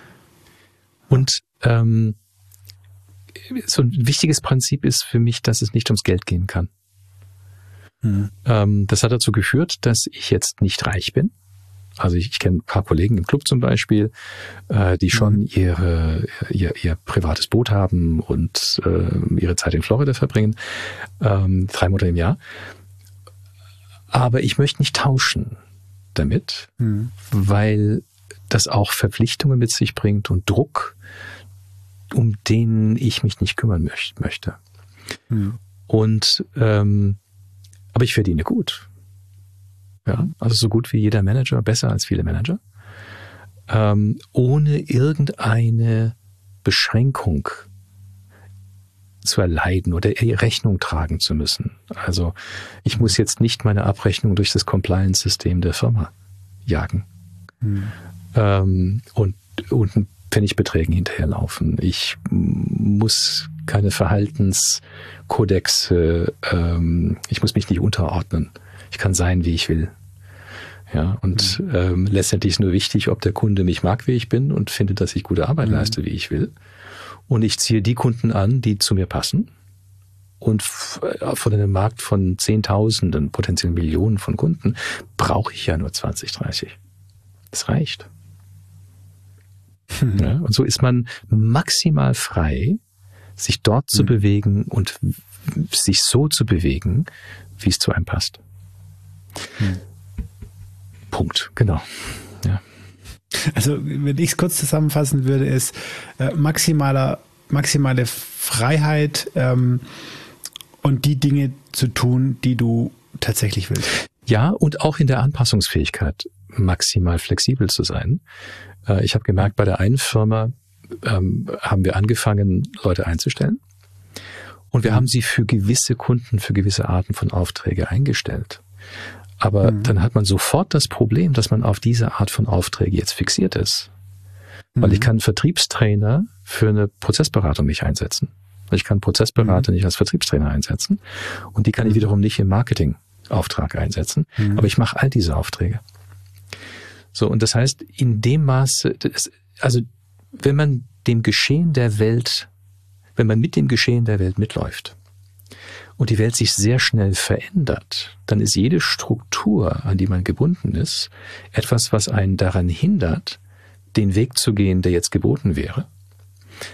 Und ähm, so ein wichtiges Prinzip ist für mich, dass es nicht ums Geld gehen kann. Mhm. Ähm, das hat dazu geführt, dass ich jetzt nicht reich bin. Also ich, ich kenne ein paar Kollegen im Club zum Beispiel, äh, die schon mhm. ihre, ihr, ihr privates Boot haben und äh, ihre Zeit in Florida verbringen, ähm, drei Monate im Jahr. Aber ich möchte nicht tauschen damit, mhm. weil das auch Verpflichtungen mit sich bringt und Druck, um den ich mich nicht kümmern möcht, möchte. Mhm. Und ähm, aber ich verdiene gut. Ja, also so gut wie jeder Manager, besser als viele Manager, ähm, ohne irgendeine Beschränkung zu erleiden oder Rechnung tragen zu müssen. Also ich muss jetzt nicht meine Abrechnung durch das Compliance-System der Firma jagen mhm. ähm, und, und Pfennigbeträgen hinterherlaufen. Ich muss keine Verhaltenskodexe, ähm, ich muss mich nicht unterordnen. Ich kann sein, wie ich will. Ja, und mhm. ähm, letztendlich ist nur wichtig, ob der Kunde mich mag, wie ich bin und findet, dass ich gute Arbeit mhm. leiste, wie ich will. Und ich ziehe die Kunden an, die zu mir passen. Und f- von einem Markt von Zehntausenden, potenziell Millionen von Kunden, brauche ich ja nur zwanzig, dreißig. Das reicht. Mhm. Ja, und so ist man maximal frei, sich dort zu mhm. bewegen und sich so zu bewegen, wie es zu einem passt. Mhm. Punkt, genau. Ja. Also wenn ich es kurz zusammenfassen würde, ist äh, maximaler, maximale Freiheit ähm, und die Dinge zu tun, die du tatsächlich willst. Ja, und auch in der Anpassungsfähigkeit maximal flexibel zu sein. Äh, ich habe gemerkt, bei der einen Firma ähm, haben wir angefangen, Leute einzustellen. Und wir mhm. haben sie für gewisse Kunden, für gewisse Arten von Aufträge eingestellt. Aber mhm. dann hat man sofort das Problem, dass man auf diese Art von Aufträge jetzt fixiert ist. Mhm. Weil ich kann einen Vertriebstrainer für eine Prozessberatung nicht einsetzen. Ich kann Prozessberater mhm. nicht als Vertriebstrainer einsetzen. Und die kann ich wiederum nicht im Marketingauftrag einsetzen. Mhm. Aber ich mache all diese Aufträge. So, und das heißt, in dem Maße, das, also wenn man dem Geschehen der Welt, wenn man mit dem Geschehen der Welt mitläuft und die Welt sich sehr schnell verändert, dann ist jede Struktur, an die man gebunden ist, etwas, was einen daran hindert, den Weg zu gehen, der jetzt geboten wäre.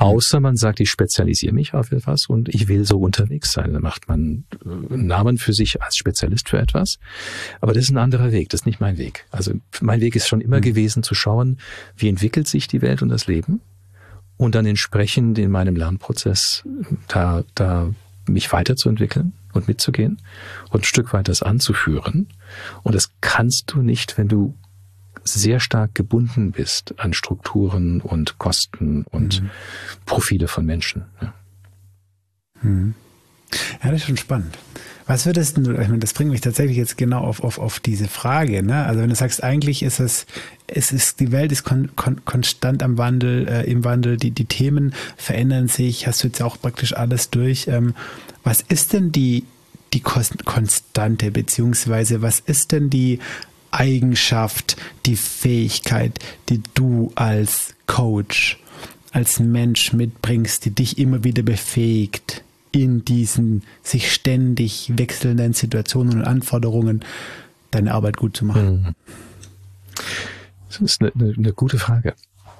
Außer man sagt, ich spezialisiere mich auf etwas und ich will so unterwegs sein. Dann macht man einen Namen für sich als Spezialist für etwas. Aber das ist ein anderer Weg, das ist nicht mein Weg. Also mein Weg ist schon immer mhm. gewesen, zu schauen, wie entwickelt sich die Welt und das Leben und dann entsprechend in meinem Lernprozess da, da mich weiterzuentwickeln und mitzugehen und ein Stück weit das anzuführen. Und das kannst du nicht, wenn du sehr stark gebunden bist an Strukturen und Kosten und mhm. Profile von Menschen. Ja. Mhm. Ja, das ist schon spannend. Was würdest du, ich meine, das bringt mich tatsächlich jetzt genau auf, auf, auf diese Frage, ne? Also wenn du sagst, eigentlich ist es, es ist, die Welt ist kon, kon, konstant am Wandel, äh, im Wandel, die, die Themen verändern sich, hast du jetzt auch praktisch alles durch. Ähm, was ist denn die, die Konstante, beziehungsweise was ist denn die Eigenschaft, die Fähigkeit, die du als Coach, als Mensch mitbringst, die dich immer wieder befähigt, in diesen sich ständig wechselnden Situationen und Anforderungen deine Arbeit gut zu machen? Das ist eine, eine, eine gute Frage.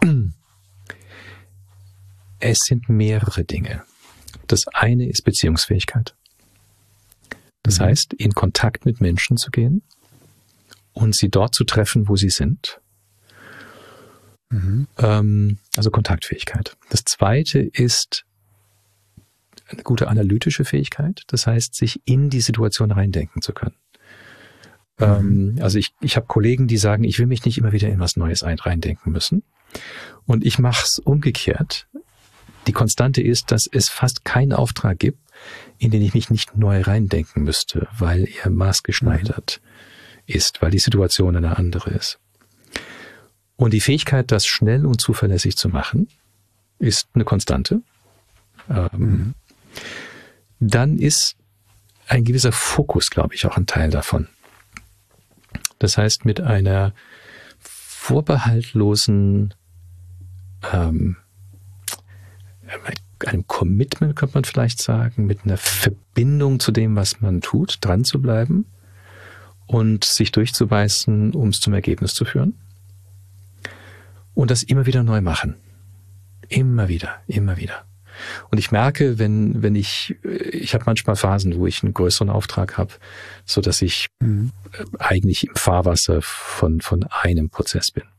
Es sind mehrere Dinge. Das eine ist Beziehungsfähigkeit. Das mhm. heißt, in Kontakt mit Menschen zu gehen und sie dort zu treffen, wo sie sind. Mhm. Ähm, also Kontaktfähigkeit. Das zweite ist eine gute analytische Fähigkeit. Das heißt, sich in die Situation reindenken zu können. Mhm. Ähm, also ich, ich habe Kollegen, die sagen, ich will mich nicht immer wieder in was Neues ein, reindenken müssen. Und ich mache es umgekehrt. Die Konstante ist, dass es fast keinen Auftrag gibt, in den ich mich nicht neu reindenken müsste, weil er maßgeschneidert mhm. ist, weil die Situation eine andere ist. Und die Fähigkeit, das schnell und zuverlässig zu machen, ist eine Konstante. Ähm, mhm. Dann ist ein gewisser Fokus, glaube ich, auch ein Teil davon. Das heißt, mit einer vorbehaltlosen ähm, einem Commitment, könnte man vielleicht sagen, mit einer Verbindung zu dem, was man tut, dran zu bleiben und sich durchzubeißen, um es zum Ergebnis zu führen. Und das immer wieder neu machen. Immer wieder, immer wieder. Und ich merke, wenn, wenn ich, ich habe manchmal Phasen, wo ich einen größeren Auftrag habe, so dass ich mhm. eigentlich im Fahrwasser von, von einem Prozess bin.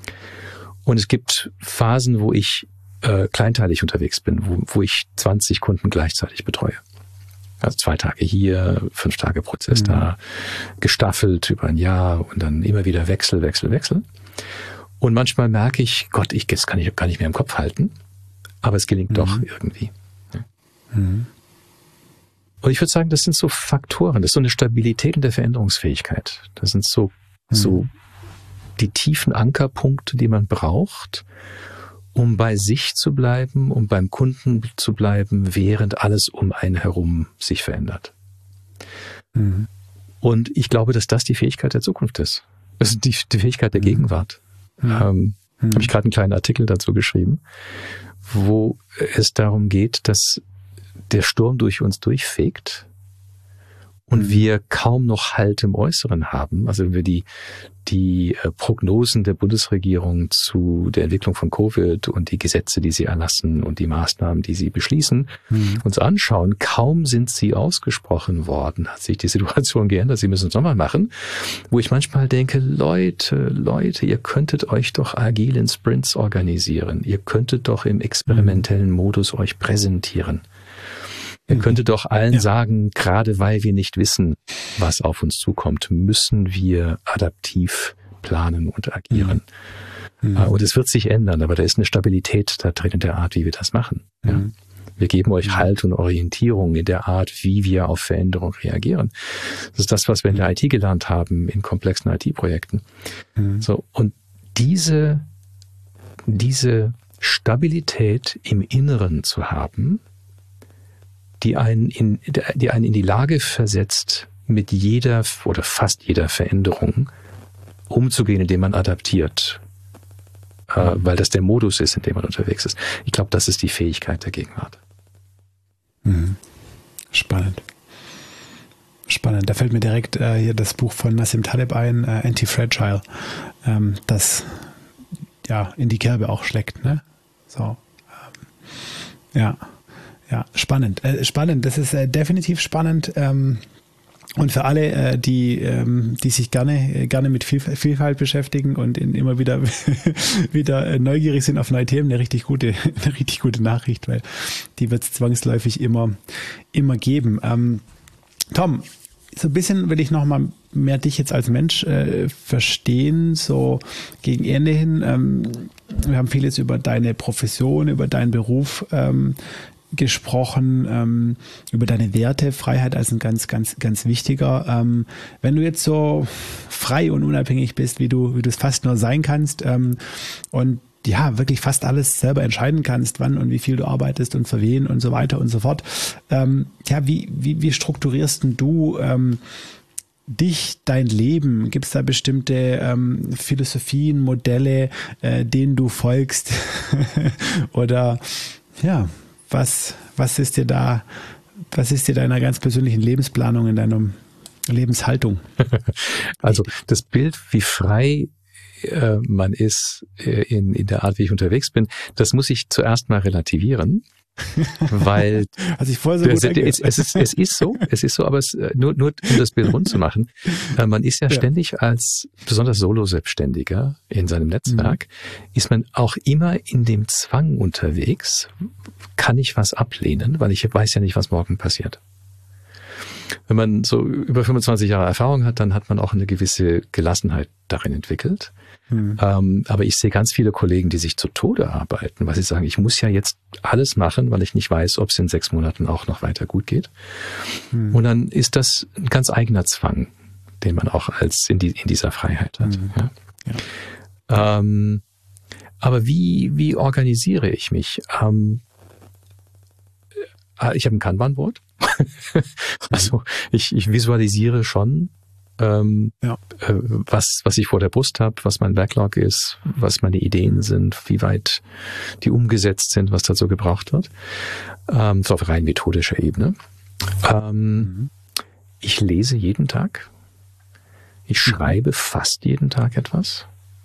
Und es gibt Phasen, wo ich äh, kleinteilig unterwegs bin, wo, wo ich zwanzig Kunden gleichzeitig betreue. Also zwei Tage hier, fünf Tage Prozess mhm. da, gestaffelt über ein Jahr und dann immer wieder Wechsel, Wechsel, Wechsel. Und manchmal merke ich, Gott, ich, das kann ich gar nicht mehr im Kopf halten. Aber es gelingt mhm. doch irgendwie. Ja. Mhm. Und ich würde sagen, das sind so Faktoren, das ist so eine Stabilität in der Veränderungsfähigkeit. Das sind so, mhm. so die tiefen Ankerpunkte, die man braucht, um bei sich zu bleiben, um beim Kunden zu bleiben, während alles um einen herum sich verändert. Mhm. Und ich glaube, dass das die Fähigkeit der Zukunft ist. Das ist die, die Fähigkeit der Gegenwart. Mhm. Ähm, mhm. Habe ich gerade einen kleinen Artikel dazu geschrieben, wo es darum geht, dass der Sturm durch uns durchfegt und mhm. wir kaum noch Halt im Äußeren haben. Also wenn wir die, die Prognosen der Bundesregierung zu der Entwicklung von Covid und die Gesetze, die sie erlassen und die Maßnahmen, die sie beschließen, mhm. uns anschauen, kaum sind sie ausgesprochen worden, hat sich die Situation geändert, sie müssen es nochmal machen, wo ich manchmal denke, Leute, Leute, ihr könntet euch doch agil in Sprints organisieren, ihr könntet doch im experimentellen Modus euch präsentieren. Ihr könntet doch allen ja. sagen, gerade weil wir nicht wissen, was auf uns zukommt, müssen wir adaptiv planen und agieren. Mhm. Und es wird sich ändern, aber da ist eine Stabilität da drin in der Art, wie wir das machen. Mhm. Ja. Wir geben euch Halt und Orientierung in der Art, wie wir auf Veränderung reagieren. Das ist das, was wir in der I T gelernt haben, in komplexen I T-Projekten. Mhm. So, und diese, diese Stabilität im Inneren zu haben, die einen in, die einen in die Lage versetzt, mit jeder oder fast jeder Veränderung umzugehen, indem man adaptiert, äh, weil das der Modus ist, in dem man unterwegs ist. Ich glaube, das ist die Fähigkeit der Gegenwart. Mhm. Spannend. Spannend. Da fällt mir direkt äh, hier das Buch von Nassim Taleb ein, äh, Anti-Fragile, ähm, das ja in die Kerbe auch schlägt, ne? So. Ja, ja, spannend. Äh, spannend, das ist äh, definitiv spannend. Ähm, und für alle, äh, die, ähm, die sich gerne, gerne mit Vielfalt, Vielfalt beschäftigen und in, immer wieder, wieder neugierig sind auf neue Themen, eine richtig gute, eine richtig gute Nachricht, weil die wird es zwangsläufig immer, immer geben. Ähm, Tom, so ein bisschen will ich noch mal mehr dich jetzt als Mensch äh, verstehen, so gegen Ende hin. Ähm, wir haben vieles über deine Profession, über deinen Beruf ähm, gesprochen, ähm, über deine Werte, Freiheit als ein ganz, ganz, ganz wichtiger. Ähm, wenn du jetzt so frei und unabhängig bist, wie du, wie du es fast nur sein kannst, ähm, und ja, wirklich fast alles selber entscheiden kannst, wann und wie viel du arbeitest und für wen und so weiter und so fort. Ähm, ja, wie, wie, wie strukturierst denn du ähm, dich, dein Leben? Gibt es da bestimmte ähm, Philosophien, Modelle, äh, denen du folgst? Oder ja, was, was ist dir da, was ist dir deiner ganz persönlichen Lebensplanung, in deiner Lebenshaltung? Also das Bild, wie frei äh, man ist äh, in, in der Art, wie ich unterwegs bin, das muss ich zuerst mal relativieren. Weil also ich vorher so das, gut es, es, ist, es ist so, es ist so, aber es, nur, nur um das Bild rund zu machen, äh, man ist ja, ja ständig als besonders Solo-Selbstständiger in seinem Netzwerk, mhm. ist man auch immer in dem Zwang unterwegs, kann ich was ablehnen, weil ich weiß ja nicht, was morgen passiert. Wenn man so über fünfundzwanzig Jahre Erfahrung hat, dann hat man auch eine gewisse Gelassenheit darin entwickelt. Mhm. Ähm, aber ich sehe ganz viele Kollegen, die sich zu Tode arbeiten, weil sie sagen, ich muss ja jetzt alles machen, weil ich nicht weiß, ob es in sechs Monaten auch noch weiter gut geht. Mhm. Und dann ist das ein ganz eigener Zwang, den man auch als in, die, in dieser Freiheit hat. Mhm. Ja? Ja. Ähm, aber wie, wie organisiere ich mich? Ähm, ich habe ein Kanban-Board. Also ich, ich visualisiere schon, ähm, ja. äh, was, was ich vor der Brust habe, was mein Backlog ist, was meine Ideen sind, wie weit die umgesetzt sind, was dazu gebraucht wird. Ähm, so auf rein methodischer Ebene. Ähm, mhm. Ich lese jeden Tag. Ich schreibe mhm. fast jeden Tag etwas.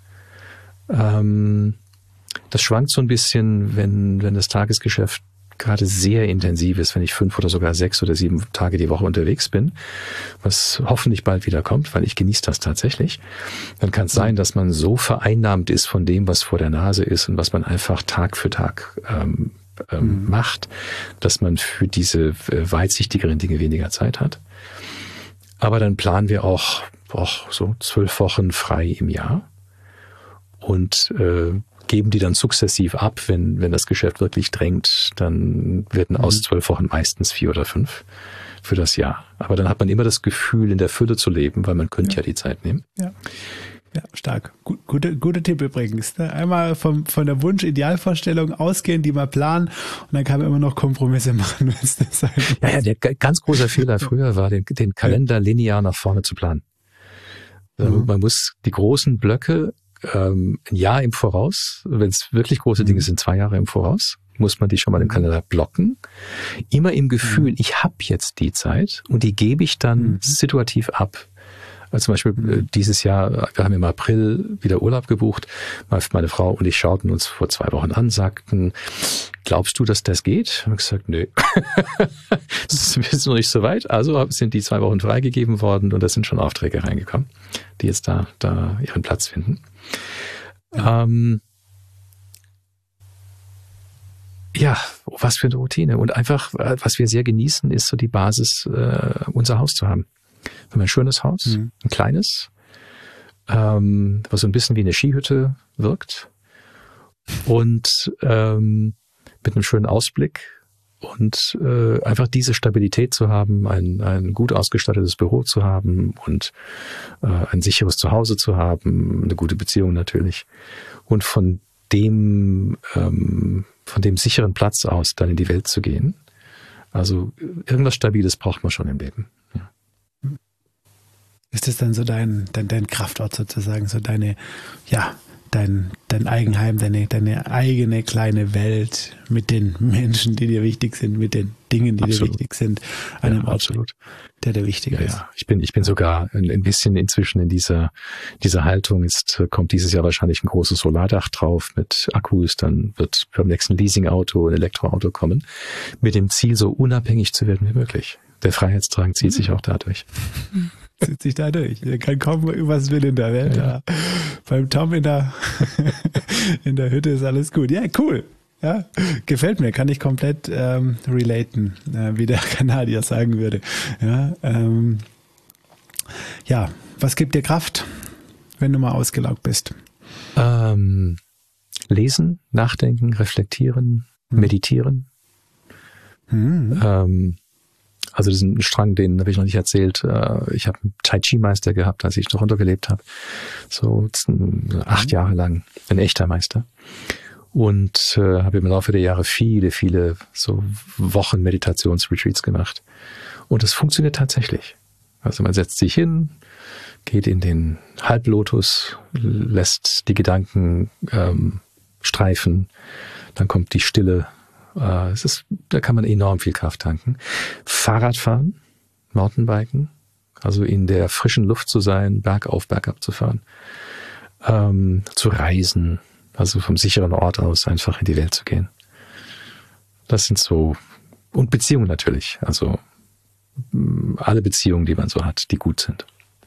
Ähm, das schwankt so ein bisschen, wenn, wenn das Tagesgeschäft gerade sehr intensiv ist, wenn ich fünf oder sogar sechs oder sieben Tage die Woche unterwegs bin, was hoffentlich bald wieder kommt, weil ich genieße das tatsächlich, dann kann es sein, dass man so vereinnahmt ist von dem, was vor der Nase ist und was man einfach Tag für Tag ähm, ähm, mhm. macht, dass man für diese äh, weitsichtigeren Dinge weniger Zeit hat. Aber dann planen wir auch, auch so zwölf Wochen frei im Jahr und äh, geben die dann sukzessiv ab, wenn, wenn das Geschäft wirklich drängt, dann werden aus zwölf Wochen meistens vier oder fünf für das Jahr. Aber dann hat man immer das Gefühl, in der Fülle zu leben, weil man könnte ja, ja die Zeit nehmen. Ja, ja stark. Gut, guter gute Tipp übrigens. Einmal vom, von der Wunsch-Idealvorstellung ausgehen, die mal planen und dann kann man immer noch Kompromisse machen, wenn es das sein muss. Ja, ja, der ganz großer Fehler früher war, den, den Kalender linear nach vorne zu planen. Mhm. Man muss die großen Blöcke ein Jahr im Voraus, wenn es wirklich große Dinge sind, zwei Jahre im Voraus, muss man die schon mal im Kalender blocken. Immer im Gefühl, mhm. ich habe jetzt die Zeit und die gebe ich dann mhm. situativ ab. Also zum Beispiel mhm. dieses Jahr, wir haben im April wieder Urlaub gebucht. Meine Frau und ich schauten uns vor zwei Wochen an, sagten, glaubst du, dass das geht? Ich habe gesagt, nö. Das ist noch nicht so weit. Also sind die zwei Wochen freigegeben worden und da sind schon Aufträge reingekommen, die jetzt da, da ihren Platz finden. Ja. Ähm, ja, was für eine Routine. Und einfach, was wir sehr genießen, ist so die Basis, äh, unser Haus zu haben. Wir haben ein schönes Haus, mhm. ein kleines, ähm, was so ein bisschen wie eine Skihütte wirkt und ähm, mit einem schönen Ausblick und äh, einfach diese Stabilität zu haben, ein, ein gut ausgestattetes Büro zu haben und äh, ein sicheres Zuhause zu haben, eine gute Beziehung natürlich und von dem ähm, von dem sicheren Platz aus dann in die Welt zu gehen. Also irgendwas Stabiles braucht man schon im Leben. Ja. Ist das dann so dein, dein, dein Kraftort sozusagen, so deine, ja, dein, dein Eigenheim, deine, deine eigene kleine Welt mit den Menschen, die dir wichtig sind, mit den Dingen, die absolut. dir wichtig sind, an ja, einem Ort, absolut. der dir wichtig ja, ist. Ja, ich bin, ich bin sogar ein, ein bisschen inzwischen in dieser, dieser Haltung. Ist, kommt dieses Jahr wahrscheinlich ein großes Solardach drauf mit Akkus, dann wird beim nächsten Leasingauto ein Elektroauto kommen, mit dem Ziel, so unabhängig zu werden wie möglich. Der Freiheitsdrang zieht mhm. sich auch dadurch. Zieht sich dadurch. Er kann kaum was will in der Welt. Ja. Ja. Beim Tom in der, in der Hütte ist alles gut. Ja, cool. Ja, gefällt mir, kann ich komplett ähm, relaten, äh, wie der Kanadier sagen würde. Ja, ähm, ja, was gibt dir Kraft, wenn du mal ausgelaugt bist? Ähm, lesen, nachdenken, reflektieren, hm. meditieren. Hm. Ähm, also das ist ein Strang, den habe ich noch nicht erzählt. Ich habe einen Tai Chi Meister gehabt, als ich in Toronto gelebt habe. So acht Jahre lang, ein echter Meister. Und äh, habe im Laufe der Jahre viele, viele so Wochen Meditationsretreats gemacht. Und es funktioniert tatsächlich. Also man setzt sich hin, geht in den Halblotus, lässt die Gedanken ähm, streifen, dann kommt die Stille. Äh, es ist, da kann man enorm viel Kraft tanken. Fahrradfahren, Mountainbiken, also in der frischen Luft zu sein, bergauf, bergab zu fahren, ähm, zu reisen, also vom sicheren Ort aus einfach in die Welt zu gehen. Das sind so, und Beziehungen natürlich, also alle Beziehungen, die man so hat, die gut sind.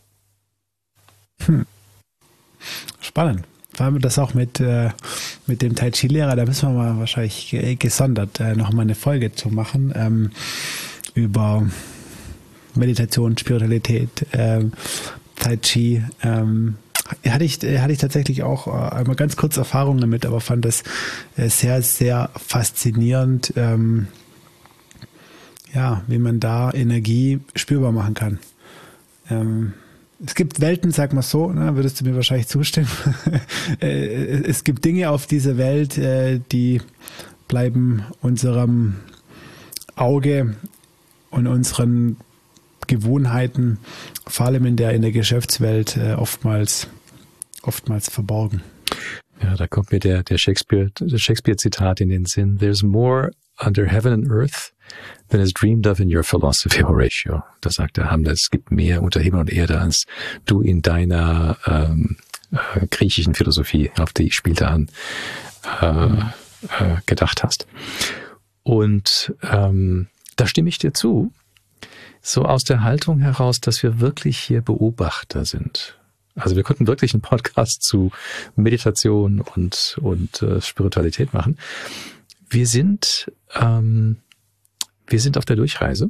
Hm. Spannend. Vor allem das auch mit, äh, mit dem Tai Chi-Lehrer, da müssen wir mal wahrscheinlich gesondert äh, noch mal eine Folge zu machen, ähm, über Meditation, Spiritualität, ähm, Tai Chi, ähm, Hatte ich, hatte ich tatsächlich auch einmal ganz kurz Erfahrungen damit, aber fand das sehr, sehr faszinierend, ähm, ja, wie man da Energie spürbar machen kann. Ähm, es gibt Welten, sag mal so, ne, würdest du mir wahrscheinlich zustimmen. Es gibt Dinge auf dieser Welt, die bleiben unserem Auge und unseren Gewohnheiten, vor allem in der, in der Geschäftswelt, äh, oftmals, oftmals verborgen. Ja, da kommt mir der, der Shakespeare, das Shakespeare-Zitat in den Sinn. There's more under heaven and earth than is dreamed of in your philosophy, Horatio. Da sagt der Hamlet, es gibt mehr unter Himmel und Erde, als du in deiner ähm, äh, griechischen Philosophie, auf die ich spielte an, äh, mhm. äh, gedacht hast. Und ähm, da stimme ich dir zu. So aus der Haltung heraus, dass wir wirklich hier Beobachter sind. Also wir könnten wirklich einen Podcast zu Meditation und, und äh, Spiritualität machen. Wir sind, ähm, wir sind auf der Durchreise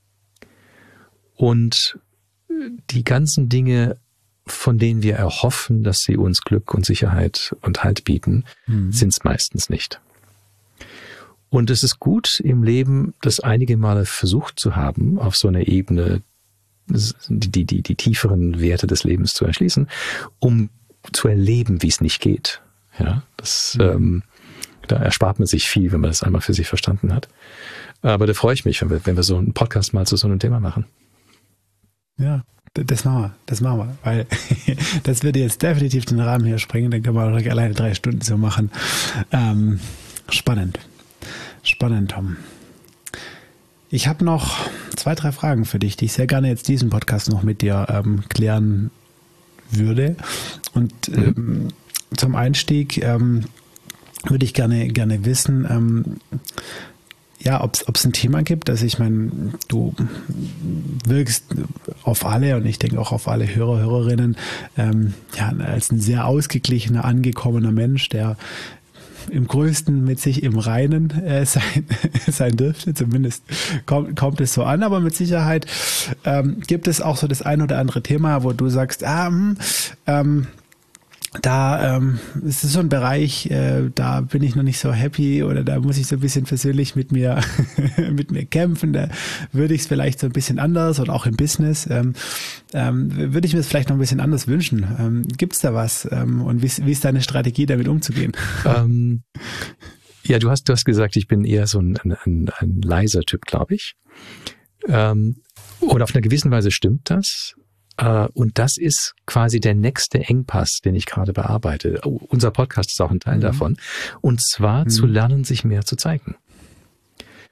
und die ganzen Dinge, von denen wir erhoffen, dass sie uns Glück und Sicherheit und Halt bieten, mhm. sind es meistens nicht. Und es ist gut im Leben, das einige Male versucht zu haben, auf so einer Ebene die, die, die, die tieferen Werte des Lebens zu erschließen, um zu erleben, wie es nicht geht. Ja, das, mhm. ähm, da erspart man sich viel, wenn man das einmal für sich verstanden hat. Aber da freue ich mich, wenn wir, wenn wir so einen Podcast mal zu so einem Thema machen. Ja, das machen wir, das machen wir, weil das würde jetzt definitiv den Rahmen hier sprengen, dann können wir auch alleine drei Stunden so machen. Ähm, spannend. Spannend, Tom. Ich habe noch zwei, drei Fragen für dich, die ich sehr gerne jetzt diesen Podcast noch mit dir ähm, klären würde. Und mhm. ähm, zum Einstieg ähm, würde ich gerne, gerne wissen, ähm, ja, ob es ein Thema gibt. Also ich meine, du wirkst auf alle und ich denke auch auf alle Hörer, Hörerinnen ähm, ja, als ein sehr ausgeglichener, angekommener Mensch, der im Größten mit sich im Reinen äh, sein, sein dürfte. Zumindest kommt, kommt es so an. Aber mit Sicherheit ähm, gibt es auch so das ein oder andere Thema, wo du sagst, ah, hm, ähm, da ähm, es ist so ein Bereich, äh, da bin ich noch nicht so happy oder da muss ich so ein bisschen persönlich mit mir mit mir kämpfen. Da würde ich es vielleicht so ein bisschen anders oder auch im Business ähm, ähm, würde ich mir es vielleicht noch ein bisschen anders wünschen. Ähm, Gibt es da was? Ähm, und wie, wie ist deine Strategie, damit umzugehen? Ähm, ja, du hast du hast gesagt, ich bin eher so ein, ein, ein leiser Typ, glaube ich. Ähm, und auf eine gewisse Weise stimmt das. Und das ist quasi der nächste Engpass, den ich gerade bearbeite. Unser Podcast ist auch ein Teil mhm. davon. Und zwar mhm. zu lernen, sich mehr zu zeigen.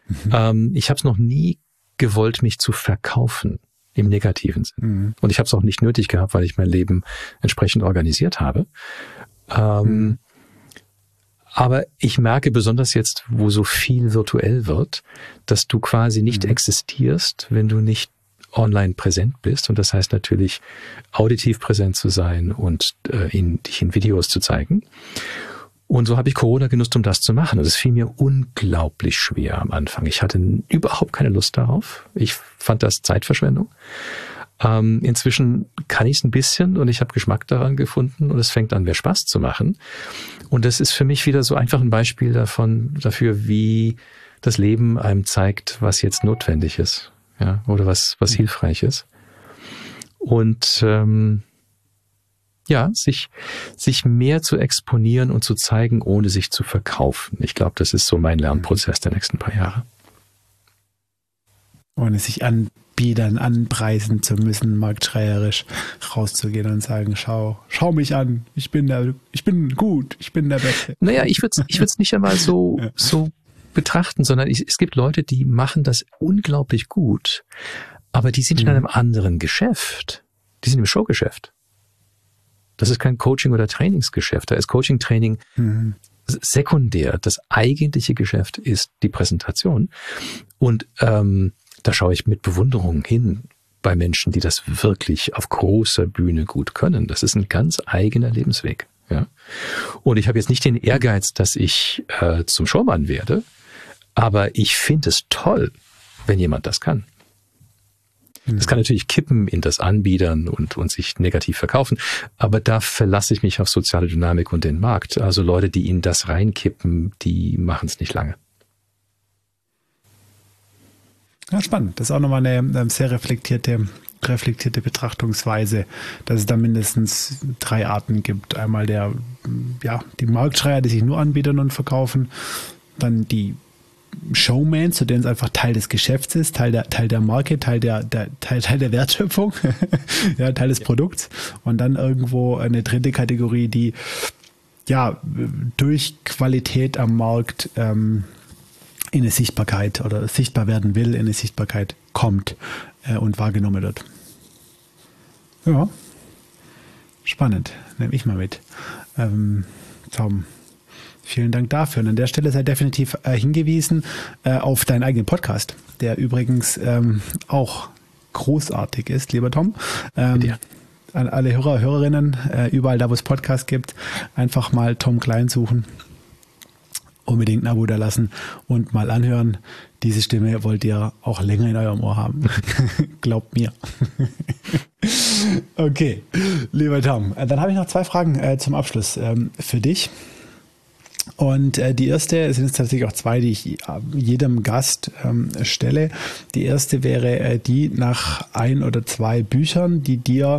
Mhm. Ähm, ich habe es noch nie gewollt, mich zu verkaufen im negativen Sinn. Mhm. Und ich habe es auch nicht nötig gehabt, weil ich mein Leben entsprechend organisiert habe. Ähm, mhm. Aber ich merke besonders jetzt, wo so viel virtuell wird, dass du quasi nicht mhm. existierst, wenn du nicht online präsent bist. Und das heißt natürlich, auditiv präsent zu sein und äh, in, dich in Videos zu zeigen. Und so habe ich Corona genutzt, um das zu machen. Und es fiel mir unglaublich schwer am Anfang. Ich hatte überhaupt keine Lust darauf. Ich fand das Zeitverschwendung. Ähm, inzwischen kann ich es ein bisschen und ich habe Geschmack daran gefunden und es fängt an, mehr Spaß zu machen. Und das ist für mich wieder so einfach ein Beispiel davon, dafür, wie das Leben einem zeigt, was jetzt notwendig ist, ja, oder was, was hilfreich ist. Und ähm, ja, sich, sich mehr zu exponieren und zu zeigen, ohne sich zu verkaufen. Ich glaube, das ist so mein Lernprozess der nächsten paar Jahre. Ohne sich anbiedern, anpreisen zu müssen, marktschreierisch rauszugehen und sagen, schau, schau mich an, ich bin der, ich bin gut, ich bin der Beste. Naja, ich würde es ich würde es nicht einmal so, ja. so betrachten, sondern ich, es gibt Leute, die machen das unglaublich gut, aber die sind mhm. in einem anderen Geschäft. Die sind im Showgeschäft. Das ist kein Coaching- oder Trainingsgeschäft. Da ist Coaching-Training mhm. sekundär. Das eigentliche Geschäft ist die Präsentation. Und ähm, da schaue ich mit Bewunderung hin bei Menschen, die das wirklich auf großer Bühne gut können. Das ist ein ganz eigener Lebensweg. Ja? Und ich habe jetzt nicht den Ehrgeiz, dass ich äh, zum Showmann werde, aber ich finde es toll, wenn jemand das kann. Das kann natürlich kippen in das Anbiedern und, und sich negativ verkaufen, aber da verlasse ich mich auf soziale Dynamik und den Markt. Also Leute, die in das reinkippen, die machen es nicht lange. Ja, spannend. Das ist auch nochmal eine sehr reflektierte, reflektierte Betrachtungsweise, dass es da mindestens drei Arten gibt. Einmal der, ja, die Marktschreier, die sich nur anbieten und verkaufen, dann die Showman, zu denen es einfach Teil des Geschäfts ist, Teil der, Teil der Marke, Teil der, der, Teil, Teil der Wertschöpfung, ja, Teil des Produkts. Und dann irgendwo eine dritte Kategorie, die ja durch Qualität am Markt ähm, in eine Sichtbarkeit oder sichtbar werden will, in eine Sichtbarkeit kommt äh, und wahrgenommen wird. Ja, spannend. Nehme ich mal mit. Ähm, Tom, vielen Dank dafür. Und an der Stelle sei definitiv äh, hingewiesen äh, auf deinen eigenen Podcast, der übrigens ähm, auch großartig ist, lieber Tom. Ähm, ja. An alle Hörer, Hörerinnen, äh, überall da, wo es Podcasts gibt, einfach mal Tom Klein suchen, unbedingt ein Abo da lassen und mal anhören. Diese Stimme wollt ihr auch länger in eurem Ohr haben. Glaubt mir. Okay, lieber Tom, dann habe ich noch zwei Fragen äh, zum Abschluss ähm, für dich. Und äh, die erste, es sind jetzt tatsächlich auch zwei, die ich jedem Gast ähm, stelle. Die erste wäre äh, die nach ein oder zwei Büchern, die dir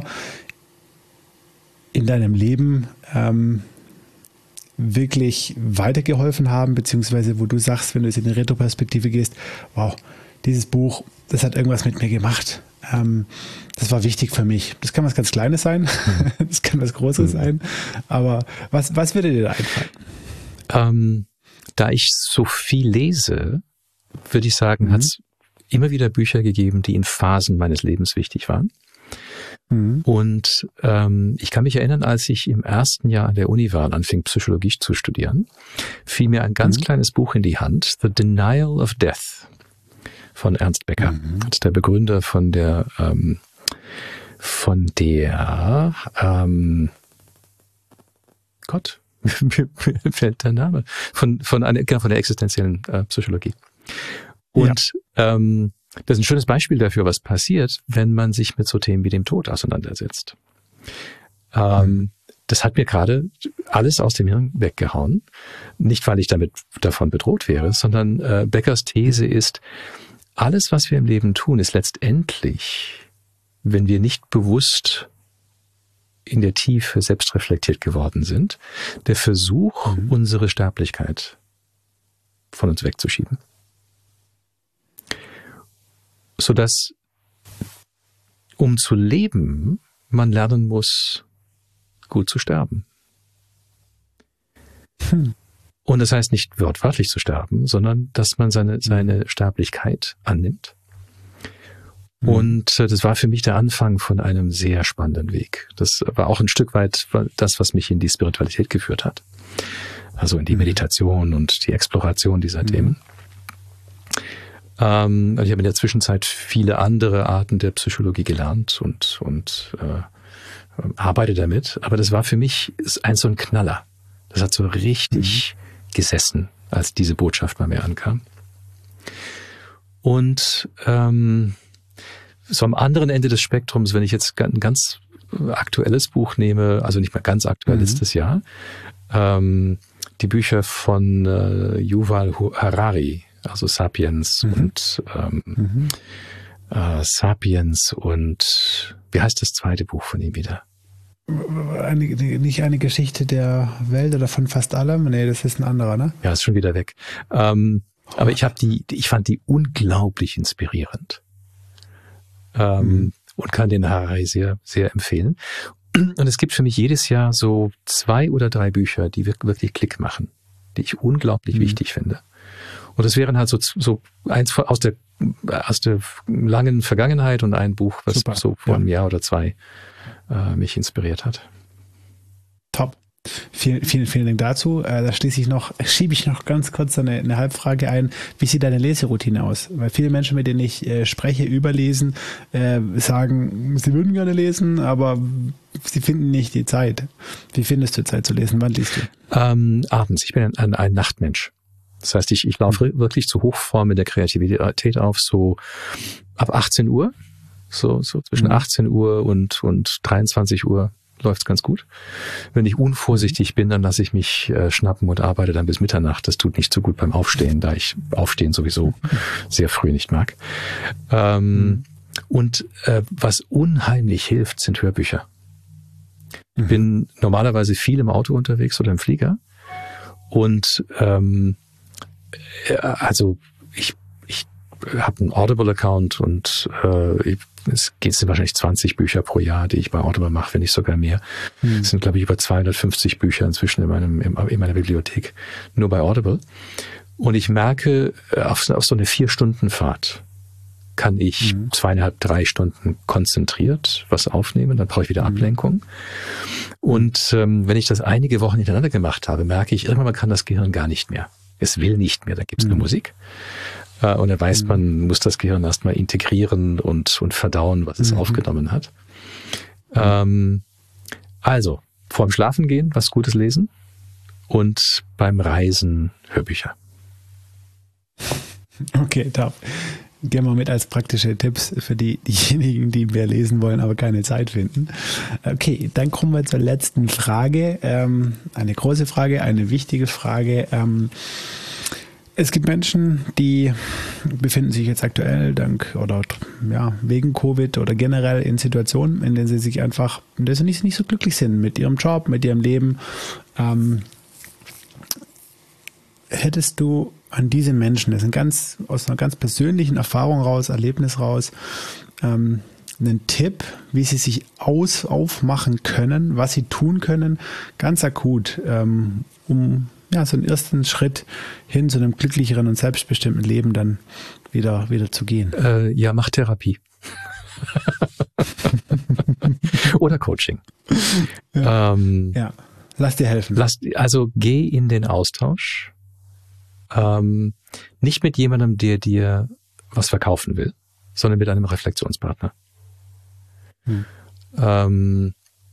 in deinem Leben ähm, wirklich weitergeholfen haben, beziehungsweise wo du sagst, wenn du jetzt in die Retroperspektive gehst, wow, dieses Buch, das hat irgendwas mit mir gemacht. Ähm, das war wichtig für mich. Das kann was ganz Kleines sein, das kann was Großes sein, aber was, was würde dir da einfallen? Ähm, da ich so viel lese, würde ich sagen, mhm. hat es immer wieder Bücher gegeben, die in Phasen meines Lebens wichtig waren. Mhm. Und ähm, ich kann mich erinnern, als ich im ersten Jahr an der Uni war und anfing, Psychologie zu studieren, fiel mir ein ganz mhm. kleines Buch in die Hand, The Denial of Death von Ernst Becker. Mhm. Das ist der Begründer von der ähm, von der ähm, Gott, mir fällt der Name von von einer genau, von der existenziellen äh, Psychologie. Und ja. ähm, das ist ein schönes Beispiel dafür, was passiert, wenn man sich mit so Themen wie dem Tod auseinandersetzt. Ähm, mhm. Das hat mir gerade alles aus dem Hirn weggehauen. Nicht, weil ich damit davon bedroht wäre, sondern äh, Beckers These ist, alles, was wir im Leben tun, ist letztendlich, wenn wir nicht bewusst in der Tiefe selbst reflektiert geworden sind, der Versuch, mhm. unsere Sterblichkeit von uns wegzuschieben. Sodass, um zu leben, man lernen muss, gut zu sterben. Hm. Und das heißt nicht wortwörtlich zu sterben, sondern dass man seine, seine Sterblichkeit annimmt. Mhm. Und äh, das war für mich der Anfang von einem sehr spannenden Weg. Das war auch ein Stück weit das, was mich in die Spiritualität geführt hat. Also in die Meditation und die Exploration dieser mhm. Themen. Ähm, ich habe in der Zwischenzeit viele andere Arten der Psychologie gelernt und, und äh, arbeite damit. Aber das war für mich ein so ein Knaller. Das hat so richtig mhm. gesessen, als diese Botschaft bei mir ankam. Und ähm, so am anderen Ende des Spektrums, wenn ich jetzt ein ganz aktuelles Buch nehme, also nicht mehr ganz aktuell, letztes mhm. Jahr, ähm, die Bücher von äh, Yuval Harari, also Sapiens mhm. und ähm, mhm. äh, Sapiens und wie heißt das zweite Buch von ihm wieder? Eine, nicht eine Geschichte der Welt oder von fast allem? Nee, das ist ein anderer, ne? Ja, ist schon wieder weg. Ähm, oh. Aber ich habe die, ich fand die unglaublich inspirierend. Ähm, mhm. Und kann den Harari sehr, sehr empfehlen. Und es gibt für mich jedes Jahr so zwei oder drei Bücher, die wirklich Klick machen, die ich unglaublich mhm. wichtig finde. Und das wären halt so, so eins aus der, aus der langen Vergangenheit und ein Buch, was Super. so vor ja. einem Jahr oder zwei äh, mich inspiriert hat. Top. Vielen, vielen, vielen Dank dazu. Äh, da schließe ich noch, schiebe ich noch ganz kurz eine, eine Halbfrage ein. Wie sieht deine Leseroutine aus? Weil viele Menschen, mit denen ich äh, spreche, überlesen, äh, sagen, sie würden gerne lesen, aber sie finden nicht die Zeit. Wie findest du Zeit zu lesen? Wann liest du? Ähm, abends. Ich bin ein, ein, ein Nachtmensch. Das heißt, ich, ich laufe mhm. wirklich zu Hochform in der Kreativität auf, so ab achtzehn Uhr. So, so zwischen mhm. achtzehn Uhr und, und dreiundzwanzig Uhr läuft's ganz gut. Wenn ich unvorsichtig bin, dann lasse ich mich äh, schnappen und arbeite dann bis Mitternacht. Das tut nicht so gut beim Aufstehen, da ich Aufstehen sowieso sehr früh nicht mag. Ähm, mhm. Und äh, was unheimlich hilft, sind Hörbücher. Mhm. Ich bin normalerweise viel im Auto unterwegs oder im Flieger. Und ähm, also ich, ich habe einen Audible-Account und äh, ich, es geht wahrscheinlich zwanzig Bücher pro Jahr, die ich bei Audible mache, wenn nicht sogar mehr. Mhm. Es sind, glaube ich, über zweihundertfünfzig Bücher inzwischen in, meinem, in meiner Bibliothek, nur bei Audible. Und ich merke, auf, auf so eine Vier-Stunden-Fahrt kann ich mhm. zweieinhalb, drei Stunden konzentriert was aufnehmen, dann brauche ich wieder mhm. Ablenkung. Und ähm, wenn ich das einige Wochen hintereinander gemacht habe, merke ich, irgendwann kann das Gehirn gar nicht mehr. Es will nicht mehr, da gibt es mhm. nur Musik. Und dann weiß man, muss das Gehirn erstmal integrieren und, und verdauen, was es mhm. aufgenommen hat. Mhm. Ähm, also, vorm Schlafengehen was Gutes lesen und beim Reisen Hörbücher. Okay, top. Gehen wir mit als praktische Tipps für die, diejenigen, die mehr lesen wollen, aber keine Zeit finden. Okay, dann kommen wir zur letzten Frage. Ähm, eine große Frage, eine wichtige Frage. Ähm, Es gibt Menschen, die befinden sich jetzt aktuell dank oder ja, wegen Covid oder generell in Situationen, in denen sie sich einfach, in denen sie nicht, nicht so glücklich sind mit ihrem Job, mit ihrem Leben. Ähm, hättest du an diese Menschen, das sind ganz aus einer ganz persönlichen Erfahrung raus, Erlebnis raus, ähm, einen Tipp, wie sie sich aus aufmachen können, was sie tun können, ganz akut, ähm, um ja, so einen ersten Schritt hin zu einem glücklicheren und selbstbestimmten Leben dann wieder, wieder zu gehen? Äh, ja, mach Therapie. Oder Coaching. Ja. Ähm, ja, lass dir helfen. Lass, also geh in den Austausch. Ähm, nicht mit jemandem, der dir was verkaufen will, sondern mit einem Reflexionspartner. Hm. Ähm,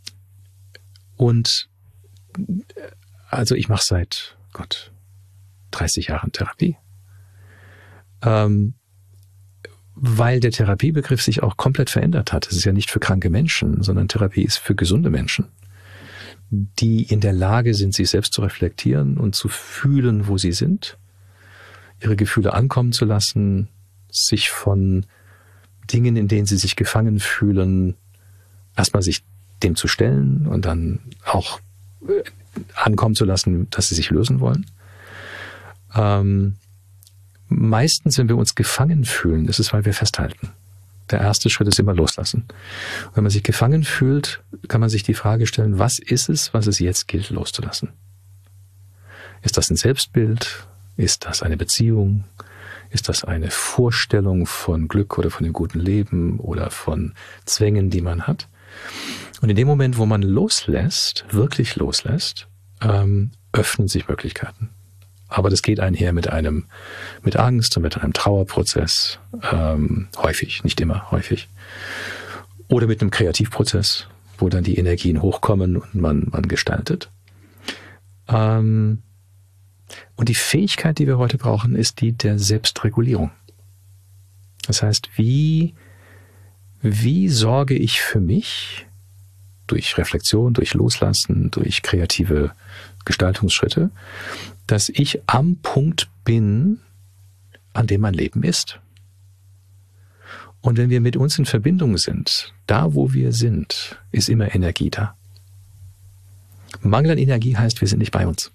und Also ich mache seit, Gott, dreißig Jahren Therapie. Ähm, weil der Therapiebegriff sich auch komplett verändert hat. Es ist ja nicht für kranke Menschen, sondern Therapie ist für gesunde Menschen, die in der Lage sind, sich selbst zu reflektieren und zu fühlen, wo sie sind, ihre Gefühle ankommen zu lassen, sich von Dingen, in denen sie sich gefangen fühlen, erstmal sich dem zu stellen und dann auch ankommen zu lassen, dass sie sich lösen wollen. Ähm, meistens, wenn wir uns gefangen fühlen, ist es, weil wir festhalten. Der erste Schritt ist immer loslassen. Und wenn man sich gefangen fühlt, kann man sich die Frage stellen, was ist es, was es jetzt gilt loszulassen? Ist das ein Selbstbild? Ist das eine Beziehung? Ist das eine Vorstellung von Glück oder von dem guten Leben oder von Zwängen, die man hat? Und in dem Moment, wo man loslässt, wirklich loslässt, ähm, öffnen sich Möglichkeiten. Aber das geht einher mit einem, mit Angst und mit einem Trauerprozess, ähm, häufig, nicht immer, häufig. Oder mit einem Kreativprozess, wo dann die Energien hochkommen und man, man gestaltet. Ähm, und die Fähigkeit, die wir heute brauchen, ist die der Selbstregulierung. Das heißt, wie, wie sorge ich für mich durch Reflexion, durch Loslassen, durch kreative Gestaltungsschritte, dass ich am Punkt bin, an dem mein Leben ist. Und wenn wir mit uns in Verbindung sind, da wo wir sind, ist immer Energie da. Mangel an Energie heißt, wir sind nicht bei uns.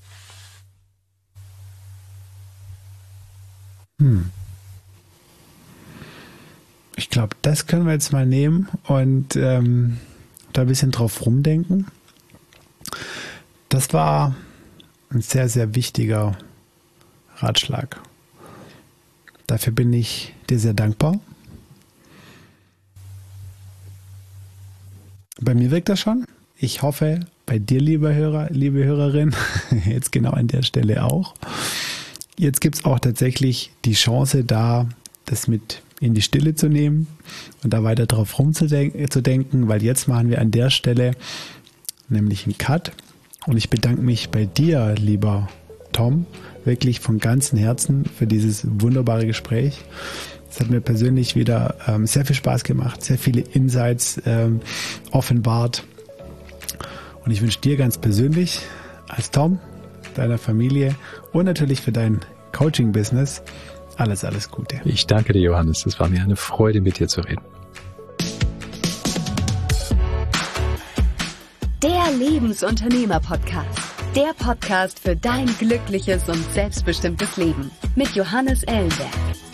Hm. Ich glaube, das können wir jetzt mal nehmen und ähm, da ein bisschen drauf rumdenken. Das war ein sehr, sehr wichtiger Ratschlag. Dafür bin ich dir sehr dankbar. Bei mir wirkt das schon. Ich hoffe, bei dir, lieber Hörer, liebe Hörerin, jetzt genau an der Stelle auch. Jetzt gibt es auch tatsächlich die Chance da, das mit in die Stille zu nehmen und da weiter drauf rumzudenken, weil jetzt machen wir an der Stelle nämlich einen Cut. Und ich bedanke mich bei dir, lieber Tom, wirklich von ganzem Herzen für dieses wunderbare Gespräch. Es hat mir persönlich wieder ähm, sehr viel Spaß gemacht, sehr viele Insights ähm, offenbart. Und ich wünsche dir ganz persönlich als Tom, deiner Familie und natürlich für dein Coaching-Business alles, alles Gute. Ich danke dir, Johannes. Es war mir eine Freude, mit dir zu reden. Der Lebensunternehmer-Podcast. Der Podcast für dein glückliches und selbstbestimmtes Leben. Mit Johannes Ellenberg.